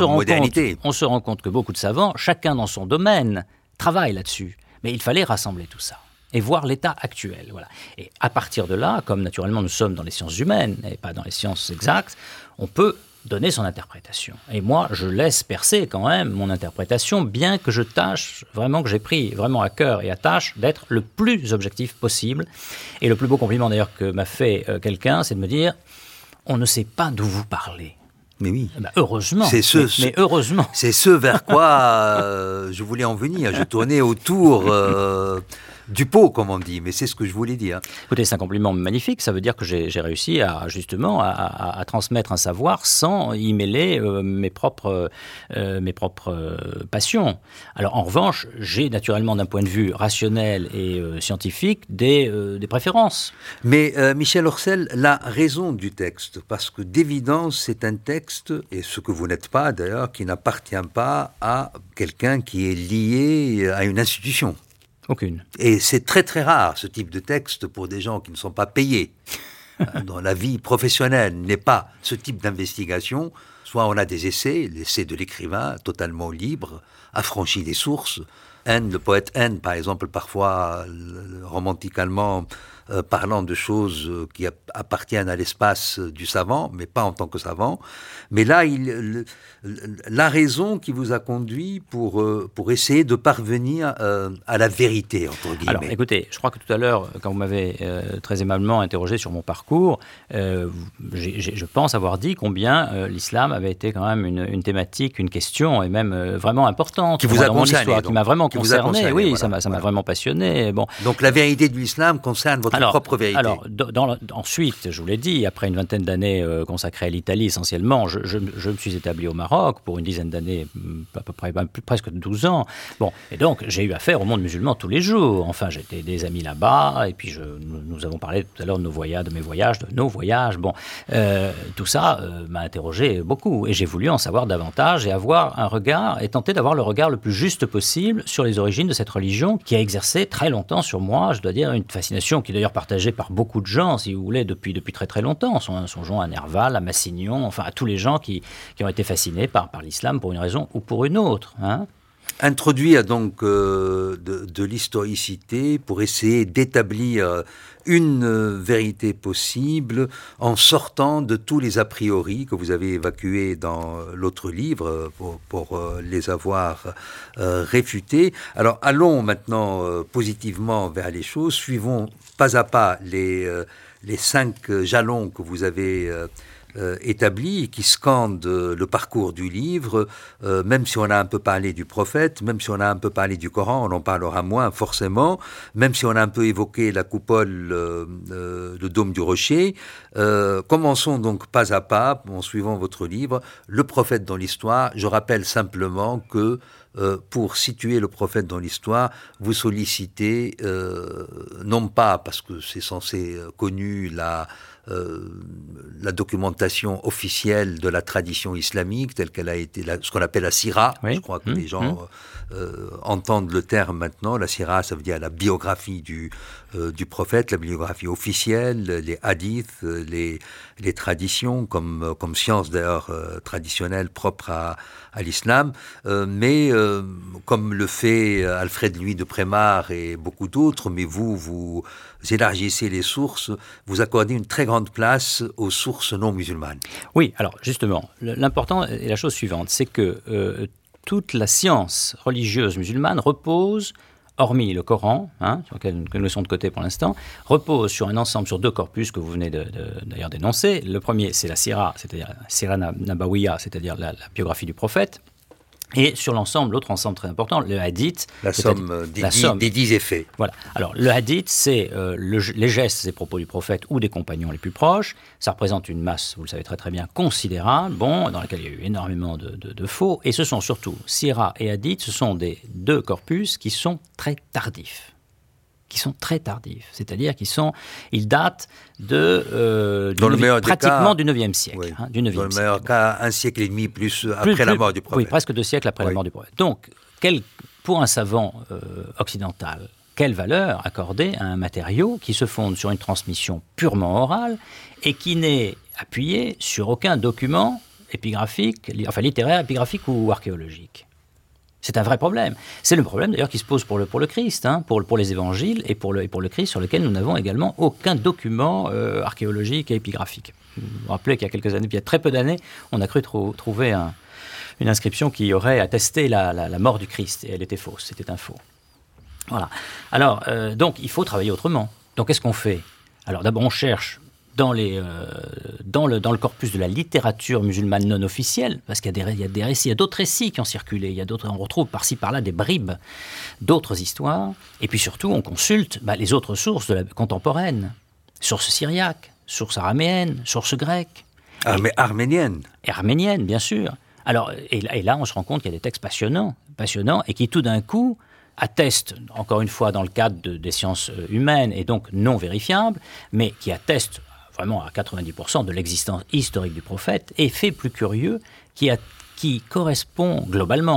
se rend compte que beaucoup de savants, chacun dans son domaine, travaillent là-dessus. Mais il fallait rassembler tout ça et voir l'état actuel. Voilà. Et à partir de là, comme naturellement nous sommes dans les sciences humaines et pas dans les sciences exactes, on peut donner son interprétation. Et moi, je laisse percer quand même mon interprétation, bien que je tâche vraiment, que j'ai pris vraiment à cœur et à tâche d'être le plus objectif possible. Et le plus beau compliment d'ailleurs que m'a fait quelqu'un, c'est de me dire... On ne sait pas d'où vous parlez. Mais oui. Heureusement. Mais heureusement. C'est ce vers quoi je voulais en venir. Je tournais autour du pot, comme on dit, mais c'est ce que je voulais dire. Écoutez, c'est un compliment magnifique. Ça veut dire que j'ai réussi à transmettre un savoir sans y mêler mes propres passions. Alors, en revanche, j'ai naturellement, d'un point de vue rationnel et scientifique, des préférences. Mais Michel Orcel, la raison du texte, parce que d'évidence, c'est un texte, et ce que vous n'êtes pas d'ailleurs, qui n'appartient pas à quelqu'un qui est lié à une institution. Aucune. Et c'est très très rare ce type de texte pour des gens qui ne sont pas payés. Dans la vie professionnelle n'est pas ce type d'investigation. Soit on a des essais, l'essai de l'écrivain, totalement libre, affranchi des sources. Le poète N, par exemple, parfois romantique allemand, parlant de choses qui appartiennent à l'espace du savant, mais pas en tant que savant. Mais là, la raison qui vous a conduit pour essayer de parvenir à la vérité, entre guillemets. Alors, écoutez, je crois que tout à l'heure, quand vous m'avez très aimablement interrogé sur mon parcours, je pense avoir dit combien l'islam avait été quand même une thématique, une question, et même vraiment importante. Qui vous a concerné. Qui m'a vraiment concerné, oui, voilà, ça m'a vraiment passionné. Bon. Donc la vérité de l'islam concerne votre propre vérité. Alors, ensuite, je vous l'ai dit, après une vingtaine d'années consacrées à l'Italie essentiellement, je me suis établi au Maroc pour une dizaine d'années, à peu près presque 12 ans. Bon, et donc j'ai eu affaire au monde musulman tous les jours. Enfin, j'ai des amis là-bas, et puis nous avons parlé tout à l'heure de nos voyages. Bon, tout ça m'a interrogé beaucoup, et j'ai voulu en savoir davantage et avoir un regard, et tenter d'avoir le regard le plus juste possible sur les origines de cette religion qui a exercé très longtemps sur moi, je dois dire, une fascination qui est d'ailleurs partagée par beaucoup de gens, si vous voulez, depuis très très longtemps. Songeons à Nerval, à Massignon, enfin à tous les gens qui ont été fascinés par l'islam pour une raison ou pour une autre. Hein. Introduire donc de l'historicité pour essayer d'établir une vérité possible en sortant de tous les a priori que vous avez évacués dans l'autre livre pour les avoir réfutés. Alors allons maintenant positivement vers les choses, suivons pas à pas les 5 jalons que vous avez établis, qui scandent le parcours du livre, même si on a un peu parlé du prophète, même si on a un peu parlé du Coran, on en parlera moins forcément, même si on a un peu évoqué la coupole, le dôme du rocher. Commençons donc pas à pas, en suivant votre livre, le prophète dans l'histoire. Je rappelle simplement que pour situer le prophète dans l'histoire, vous sollicitez, non pas parce que c'est censé connu la documentation officielle de la tradition islamique, telle qu'elle a été, ce qu'on appelle la sira. Oui. Je crois que les gens entendent le terme maintenant. La sira, ça veut dire la biographie du prophète, la biographie officielle, les hadiths, les traditions, comme science d'ailleurs traditionnelle propre à l'islam. Mais comme le fait Alfred Louis de Prémar et beaucoup d'autres, mais vous élargissez les sources, vous accordez une très grande place aux sources non musulmanes. Oui, alors justement, l'important est la chose suivante, c'est que toute la science religieuse musulmane repose, hormis le Coran, sur lequel nous laissons de côté pour l'instant, repose sur un ensemble, sur 2 corpus que vous venez d'ailleurs d'énoncer. Le premier, c'est la Sira, c'est-à-dire la Sira Nabawiya, c'est-à-dire la biographie du prophète. Et sur l'ensemble, l'autre ensemble très important, le hadith. La somme des 10 effets. Voilà. Alors, le hadith, c'est les gestes et propos du prophète ou des compagnons les plus proches. Ça représente une masse, vous le savez très très bien, considérable, dans laquelle il y a eu énormément de faux. Et ce sont surtout, sira et hadith, ce sont des deux corpus qui sont très tardifs. C'est-à-dire ils datent pratiquement du 9e siècle. Oui. Du 9e dans le meilleur siècle. Cas, un siècle et demi après la mort du prophète. Oui, presque 2 siècles après la mort du prophète. Donc, pour un savant occidental, quelle valeur accorder à un matériau qui se fonde sur une transmission purement orale et qui n'est appuyé sur aucun document épigraphique, littéraire, épigraphique ou archéologique? C'est un vrai problème. C'est le problème d'ailleurs qui se pose pour le Christ, pour les évangiles et pour le Christ, sur lequel nous n'avons également aucun document archéologique et épigraphique. Vous vous rappelez qu'il y a quelques années, il y a très peu d'années, on a cru trouver une inscription qui aurait attesté la mort du Christ, et elle était fausse, c'était un faux. Voilà. Alors, donc, il faut travailler autrement. Donc, qu'est-ce qu'on fait? Alors, d'abord, on cherche dans le corpus de la littérature musulmane non officielle, parce qu'il y a des récits, il y a d'autres récits qui ont circulé, on retrouve par-ci par-là des bribes d'autres histoires, et puis surtout on consulte les autres sources contemporaines, sources syriaques, sources araméennes, sources grecques. Arméniennes. Et arméniennes, bien sûr. Alors, et là on se rend compte qu'il y a des textes passionnants, et qui tout d'un coup attestent, encore une fois dans le cadre des sciences humaines, et donc non vérifiables, mais qui attestent vraiment à 90% de l'existence historique du prophète, et fait plus curieux, qui correspond globalement,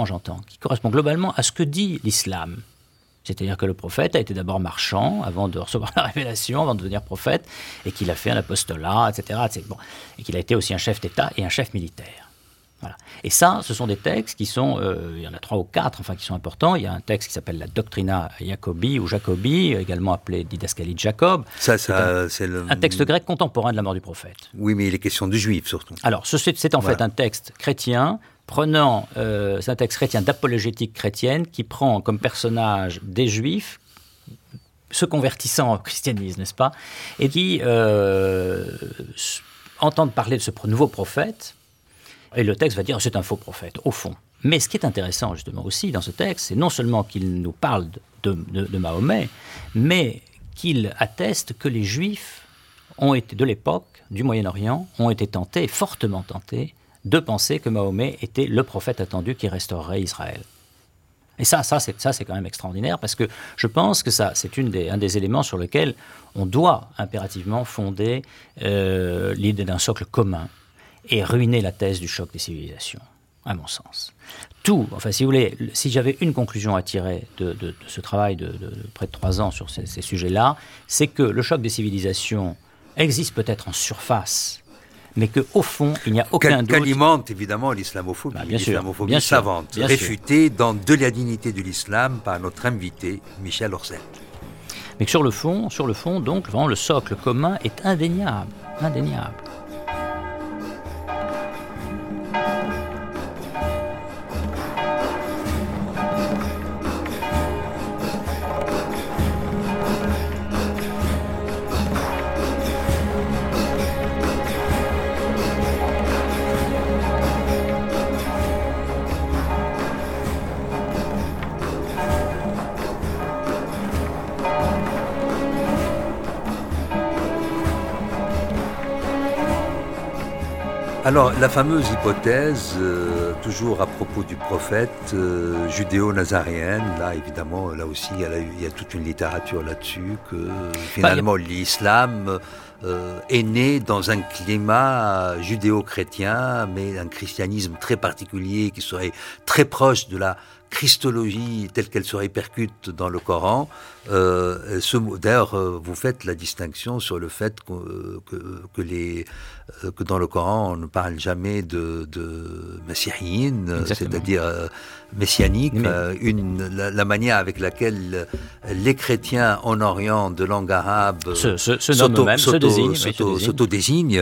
à ce que dit l'islam. C'est-à-dire que le prophète a été d'abord marchand, avant de recevoir la révélation, avant de devenir prophète, et qu'il a fait un apostolat, etc. Et qu'il a été aussi un chef d'État et un chef militaire. Voilà. Et ça, ce sont des textes qui sont, il y en a 3 ou 4, qui sont importants. Il y a un texte qui s'appelle la Doctrina Jacobi, ou Jacobi, également appelé Didascalie de Jacob. C'est un texte grec contemporain de la mort du prophète. Oui, mais il est question du juif, surtout. Alors, c'est en fait un texte chrétien, c'est un texte chrétien d'apologétique chrétienne, qui prend comme personnage des juifs, se convertissant au christianisme, n'est-ce pas, et qui entendent parler de ce nouveau prophète. Et le texte va dire c'est un faux prophète, au fond. Mais ce qui est intéressant justement aussi dans ce texte, c'est non seulement qu'il nous parle de Mahomet, mais qu'il atteste que les Juifs de l'époque, du Moyen-Orient, ont été fortement tentés, de penser que Mahomet était le prophète attendu qui restaurerait Israël. Et ça c'est quand même extraordinaire, parce que je pense que c'est un des éléments sur lesquels on doit impérativement fonder l'idée d'un socle commun, et ruiner la thèse du choc des civilisations, à mon sens. Si vous voulez, si j'avais une conclusion à tirer de ce travail de près de 3 ans sur ces sujets-là, c'est que le choc des civilisations existe peut-être en surface, mais qu'au fond, il n'y a aucun doute... Qu'alimente évidemment l'islamophobie, bien savante, sûr, réfutée dans De la dignité de l'islam par notre invité, Michel Orset. Mais que sur le fond, donc, vraiment, le socle commun est indéniable. Alors, la fameuse hypothèse, toujours à propos du prophète judéo-nazaréenne, là, évidemment, là aussi, il y a toute une littérature là-dessus, que finalement, l'islam est né dans un climat judéo-chrétien, mais un christianisme très particulier qui serait très proche de la christologie telle qu'elle se répercute dans le Coran. D'ailleurs, vous faites la distinction sur le fait que dans le Coran, on ne parle jamais de messiaïne, c'est-à-dire messianique, la manière avec laquelle les chrétiens en Orient de langue arabe s'autodésignent,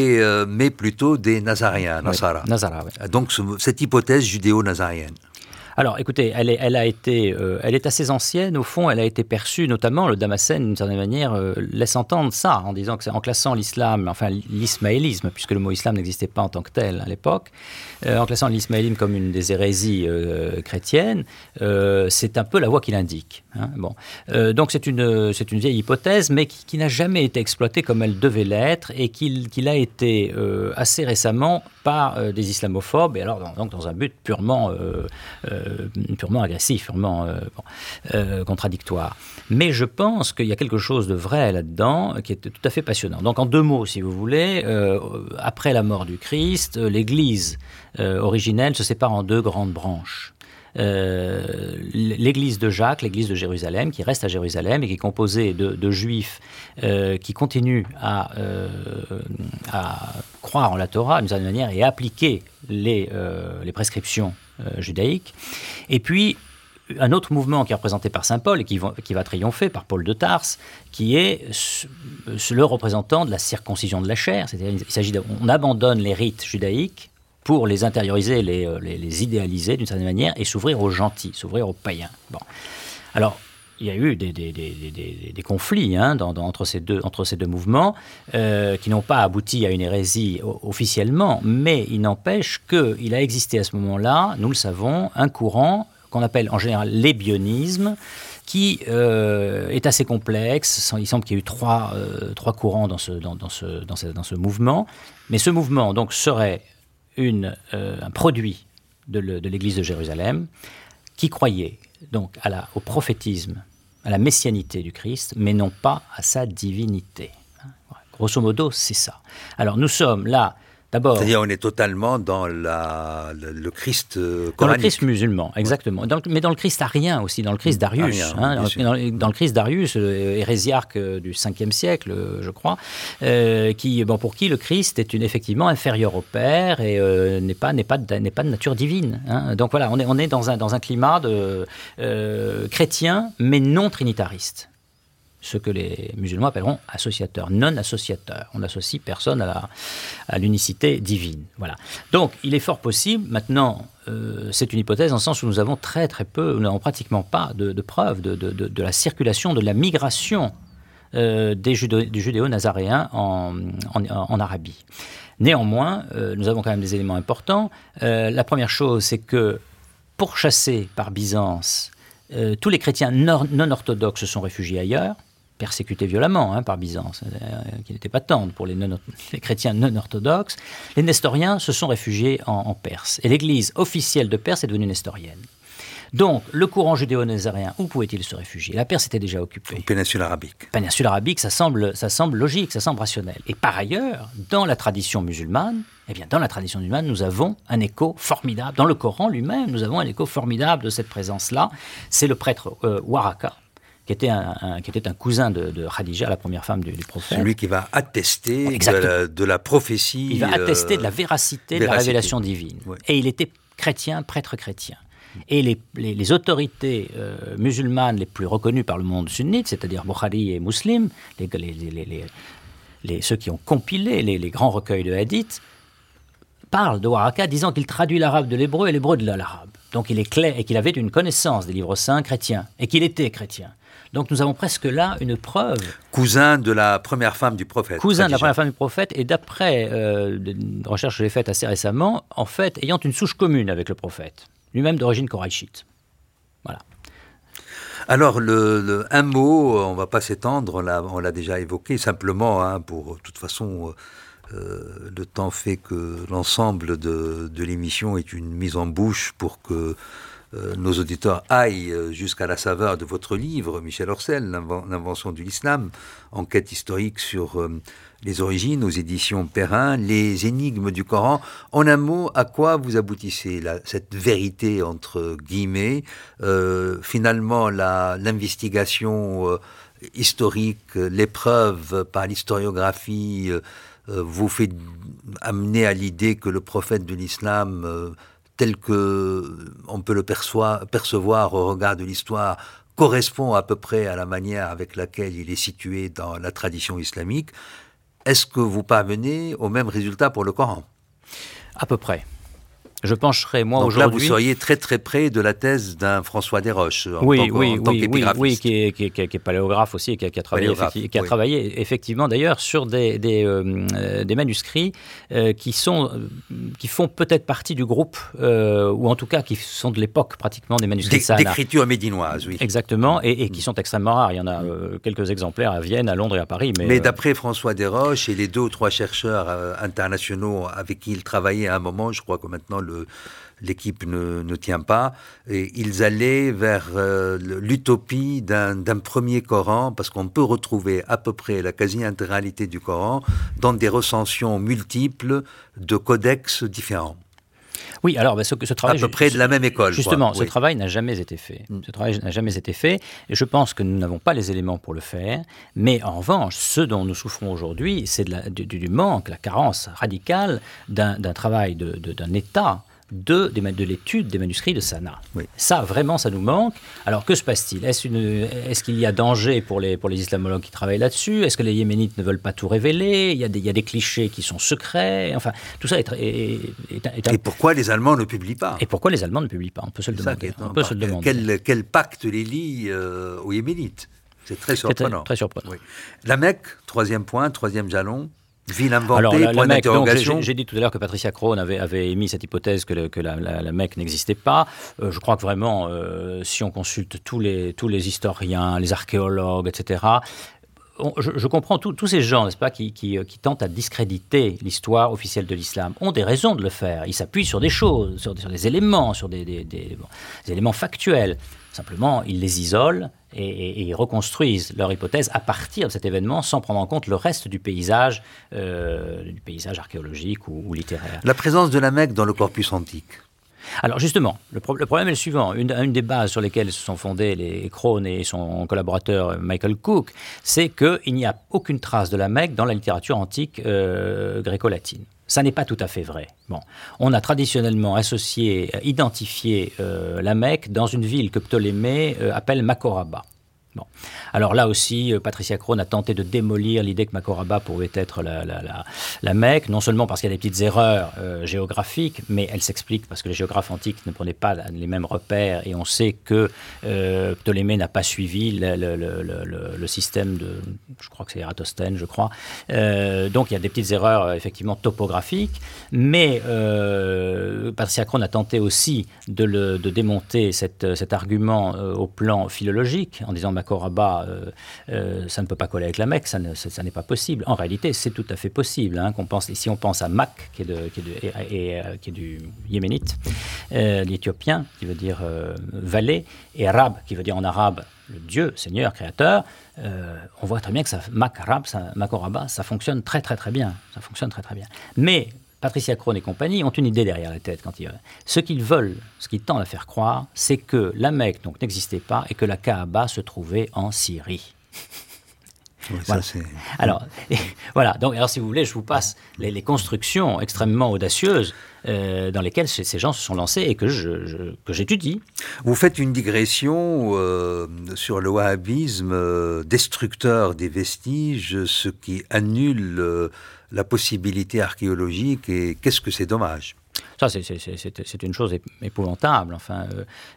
mais plutôt des Nazaréens, Nasara. Nazara, oui. Donc cette hypothèse judéo-nazarienne. Alors, écoutez, elle est assez ancienne. Au fond, elle a été perçue, notamment le Damascène, d'une certaine manière, laisse entendre ça, en disant que c'est en classant l'islam, enfin l'ismaélisme, puisque le mot islam n'existait pas en tant que tel à l'époque, en classant l'ismaélisme comme une des hérésies chrétiennes, c'est un peu la voie qu'il indique. Hein. Bon. Donc c'est une vieille hypothèse, mais qui n'a jamais été exploitée comme elle devait l'être, et qui a été assez récemment par des islamophobes, et alors donc dans un but purement agressif, purement contradictoire. Mais je pense qu'il y a quelque chose de vrai là-dedans qui est tout à fait passionnant. Donc en 2 mots, si vous voulez, après la mort du Christ, l'Église originelle se sépare en 2 grandes branches. L'église de Jacques, l'église de Jérusalem, qui reste à Jérusalem et qui est composée de juifs qui continuent à croire en la Torah d'une certaine manière et appliquer les prescriptions judaïques. Et puis un autre mouvement qui est représenté par saint Paul et qui va triompher, par Paul de Tarse, qui est le représentant de la circoncision de la chair. C'est-à-dire, on abandonne les rites judaïques pour les intérioriser, les idéaliser d'une certaine manière et s'ouvrir aux gentils, s'ouvrir aux païens. Bon. Alors, il y a eu des conflits entre ces deux mouvements qui n'ont pas abouti à une hérésie officiellement, mais il n'empêche qu'il a existé à ce moment-là, nous le savons, un courant qu'on appelle en général l'ébionisme, qui est assez complexe. Il semble qu'il y ait eu trois courants dans ce mouvement, mais ce mouvement donc serait un produit de l'Église de Jérusalem, qui croyait donc au prophétisme, à la messianité du Christ, mais non pas à sa divinité. Grosso modo, c'est ça. Alors nous sommes là, d'abord... C'est-à-dire on est totalement dans le Christ coranique. Dans le Christ musulman, exactement. Mais dans le Christ arien aussi, dans le Christ Darius. Dans le Christ Darius, hérésiarque du 5e siècle, je crois, pour qui le Christ est effectivement inférieur au Père et n'est pas de nature divine. Hein. Donc voilà, on est dans un climat chrétien, mais non trinitariste. Ce que les musulmans appelleront associateurs, non-associateurs. On n'associe personne à l'unicité divine. Voilà. Donc, il est fort possible, maintenant, c'est une hypothèse en sens où nous avons très très peu, nous n'avons pratiquement pas de preuves de la circulation, de la migration du judéo-nazaréen en Arabie. Néanmoins, nous avons quand même des éléments importants. La première chose, c'est que, pourchassés par Byzance, tous les chrétiens non orthodoxes se sont réfugiés ailleurs, persécutés violemment par Byzance, qui n'était pas tendre pour les chrétiens non orthodoxes. Les nestoriens se sont réfugiés en Perse. Et l'église officielle de Perse est devenue nestorienne. Donc, le courant judéo-nazaréen, où pouvait-il se réfugier ? La Perse était déjà occupée. Péninsule arabique. Péninsule arabique, ça semble logique, ça semble rationnel. Et par ailleurs, dans la tradition musulmane, nous avons un écho formidable. Dans le Coran lui-même, nous avons un écho formidable de cette présence-là. C'est le prêtre Waraka, qui était un cousin de Khadija, la première femme du prophète. Celui qui va attester de la prophétie. Il va attester de la véracité de la révélation divine. Ouais. Et il était chrétien, prêtre chrétien. Et les autorités musulmanes les plus reconnues par le monde sunnite, c'est-à-dire Bukhari et Muslim, ceux qui ont compilé les grands recueils de hadiths, parlent de Waraka disant qu'il traduit l'arabe de l'hébreu et l'hébreu de l'arabe. Donc il est clair, et qu'il avait une connaissance des livres saints chrétiens, et qu'il était chrétien. Donc nous avons presque là une preuve. Cousin de la première femme du prophète. Cousin de la première femme du prophète, et d'après une recherche que j'ai faite assez récemment, en fait, ayant une souche commune avec le prophète, lui-même d'origine koraïchite. Voilà. Alors, un mot, on ne va pas s'étendre, on l'a déjà évoqué, simplement, pour, de toute façon, le temps fait que l'ensemble de l'émission est une mise en bouche pour que nos auditeurs aillent jusqu'à la saveur de votre livre, Michel Orcel, L'invention de l'islam, enquête historique sur les origines aux éditions Perrin, les énigmes du Coran. En un mot, à quoi vous aboutissez cette vérité entre guillemets, finalement l'investigation historique, l'épreuve par l'historiographie vous fait amener à l'idée que le prophète de l'islam tel qu'on peut le percevoir au regard de l'histoire, correspond à peu près à la manière avec laquelle il est situé dans la tradition islamique. Est-ce que vous parvenez au même résultat pour le Coran ? À peu près. Je pencherais, moi, donc aujourd'hui... là, vous seriez très très près de la thèse d'un François Desroches, en tant qu'épigraphiste. Oui, qui est paléographe aussi, et qui a travaillé effectivement d'ailleurs sur des manuscrits qui font peut-être partie du groupe, ou en tout cas qui sont de l'époque pratiquement des manuscrits de Sana. D'écriture médinoise, oui. Exactement, et qui sont extrêmement rares. Il y en a quelques exemplaires à Vienne, à Londres et à Paris. Mais d'après François Desroches et les 2 ou 3 chercheurs internationaux avec qui il travaillait à un moment, je crois que maintenant l'équipe ne tient pas, et ils allaient vers l'utopie d'un premier Coran, parce qu'on peut retrouver à peu près la quasi-intégralité du Coran dans des recensions multiples de codex différents. Oui, alors ce travail... À peu près de la même école. Justement, ce travail n'a jamais été fait. Ce travail n'a jamais été fait. Et je pense que nous n'avons pas les éléments pour le faire. Mais en revanche, ce dont nous souffrons aujourd'hui, c'est du manque, la carence radicale d'un travail d'un État de l'étude des manuscrits de Sana. Oui. Ça, vraiment, ça nous manque. Alors, que se passe-t-il ? Est-ce qu'il y a danger pour les islamologues qui travaillent là-dessus ? Est-ce que les Yéménites ne veulent pas tout révéler ? Il y a des clichés qui sont secrets. Enfin, tout ça est Et pourquoi les Allemands ne publient pas ? Et pourquoi les Allemands ne publient pas ? On peut se le demander. Quel pacte les lie aux Yéménites ? C'est très surprenant. Très surprenant. Oui. La Mecque, 3e point, 3e jalon. Ville inventée, alors, point d'interrogation. J'ai dit tout à l'heure que Patricia Crone avait émis cette hypothèse que la Mecque n'existait pas. Je crois que vraiment, si on consulte tous les historiens, les archéologues, etc., je comprends tous ces gens, n'est-ce pas, qui tentent à discréditer l'histoire officielle de l'islam, ont des raisons de le faire. Ils s'appuient sur des choses, sur des éléments, sur des éléments factuels. Simplement, ils les isolent et ils reconstruisent leur hypothèse à partir de cet événement sans prendre en compte le reste du paysage archéologique ou littéraire. La présence de la Mecque dans le corpus antique. Alors justement, le problème est le suivant. Une des bases sur lesquelles se sont fondés les Crone et son collaborateur Michael Cook, c'est qu'il n'y a aucune trace de la Mecque dans la littérature antique gréco-latine. Ça n'est pas tout à fait vrai. Bon. On a traditionnellement identifié la Mecque dans une ville que Ptolémée appelle Macoraba. Bon. Alors là aussi, Patricia Crone a tenté de démolir l'idée que Macoraba pouvait être la Mecque, non seulement parce qu'il y a des petites erreurs géographiques, mais elle s'explique parce que les géographes antiques ne prenaient pas les mêmes repères, et on sait que Ptolémée n'a pas suivi le système de, je crois que c'est Ératosthène, je crois. Donc il y a des petites erreurs effectivement topographiques, mais Patricia Crone a tenté aussi de démonter cet argument au plan philologique, en disant Macoraba, ça ne peut pas coller avec la Mecque, ça n'est pas possible. En réalité, c'est tout à fait possible. Hein, si on pense à Mak, qui est du yéménite, l'éthiopien, qui veut dire vallée, et Rab, qui veut dire en arabe le Dieu, Seigneur, Créateur, on voit très bien que Macoraba, ça fonctionne très très très bien. Ça fonctionne très très bien. Mais Patricia Crone et compagnie ont une idée derrière la tête quand ils... Ce qu'ils tendent à faire croire, c'est que la Mecque donc n'existait pas et que la Kaaba se trouvait en Syrie. Oui, voilà. Ça, c'est... voilà. Donc, alors, si vous voulez, je vous passe les constructions extrêmement audacieuses dans lesquelles ces gens se sont lancés et que j'étudie. Vous faites une digression sur le wahhabisme destructeur des vestiges, ce qui annule la possibilité archéologique, et qu'est-ce que c'est dommage. Ça, c'est une chose épouvantable, enfin,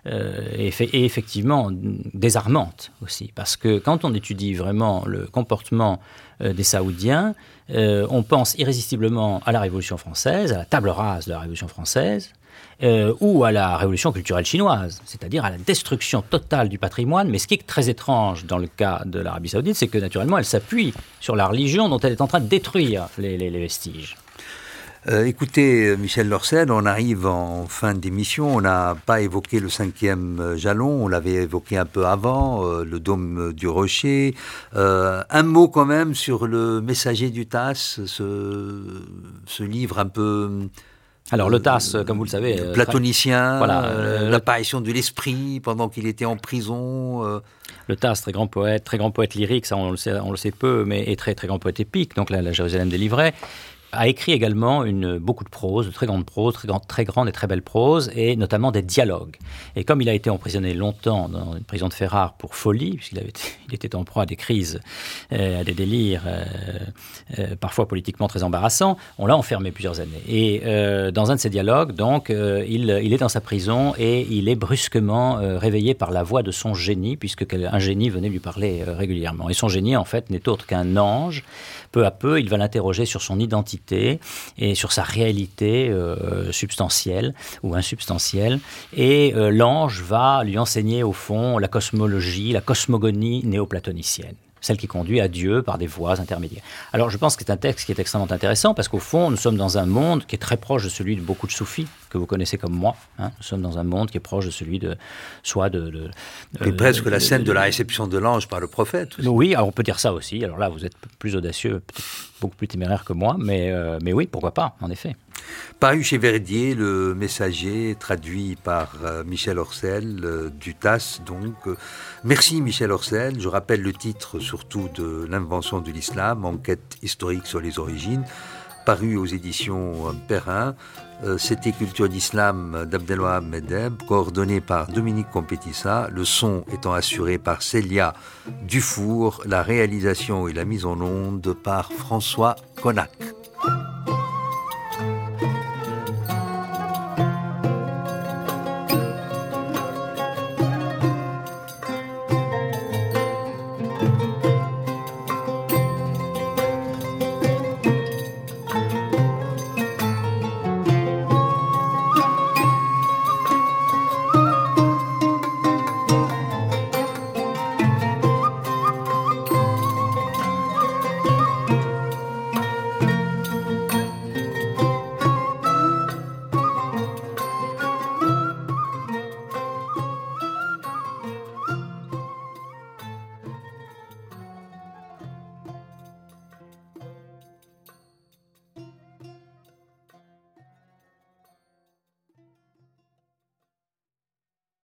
et effectivement désarmante aussi, parce que quand on étudie vraiment le comportement des Saoudiens, on pense irrésistiblement à la Révolution française, à la table rase de la Révolution française, ou à la révolution culturelle chinoise, c'est-à-dire à la destruction totale du patrimoine. Mais ce qui est très étrange dans le cas de l'Arabie saoudite, c'est que naturellement elle s'appuie sur la religion dont elle est en train de détruire les vestiges. Écoutez, Michel Lorcel, on arrive en fin d'émission, on n'a pas évoqué le 5e jalon, on l'avait évoqué un peu avant, le dôme du Rocher. Un mot quand même sur le Messager du Tasse, ce livre un peu... Alors le Tasse, comme vous le savez... platonicien, l'apparition de l'esprit pendant qu'il était en prison... Le Tasse, très grand poète lyrique, ça on le sait peu, mais et très très grand poète épique, donc la Jérusalem délivrée, a écrit également beaucoup de prose, de très grande prose, très grande et très belle prose, et notamment des dialogues. Et comme il a été emprisonné longtemps dans une prison de Ferrare pour folie, puisqu'il était en proie à des crises, à des délires, parfois politiquement très embarrassants, on l'a enfermé plusieurs années. Et dans un de ces dialogues, donc, il est dans sa prison et il est brusquement réveillé par la voix de son génie, puisqu'un génie venait lui parler régulièrement. Et son génie, en fait, n'est autre qu'un ange. Peu à peu, il va l'interroger sur son identité et sur sa réalité substantielle ou insubstantielle. Et l'ange va lui enseigner, au fond, la cosmologie, la cosmogonie néoplatonicienne, celle qui conduit à Dieu par des voies intermédiaires. Alors, je pense que c'est un texte qui est extrêmement intéressant parce qu'au fond, nous sommes dans un monde qui est très proche de celui de beaucoup de soufis que vous connaissez comme moi. Nous sommes dans un monde qui est proche de celui de et presque la scène de la réception de l'ange par le prophète. Aussi. Oui, alors on peut dire ça aussi. Alors là, vous êtes plus audacieux, peut-être beaucoup plus téméraire que moi, mais oui, pourquoi pas, en effet. Paru chez Verdier, Le Messager, traduit par Michel Orcel, du TASS donc. Merci Michel Orcel. Je rappelle le titre surtout de L'invention de l'islam, enquête historique sur les origines, paru aux éditions Perrin. C'était Culture d'Islam d'Abdelwahab Medeb, coordonné par Dominique Compétissa, le son étant assuré par Célia Dufour, la réalisation et la mise en onde par François Connac.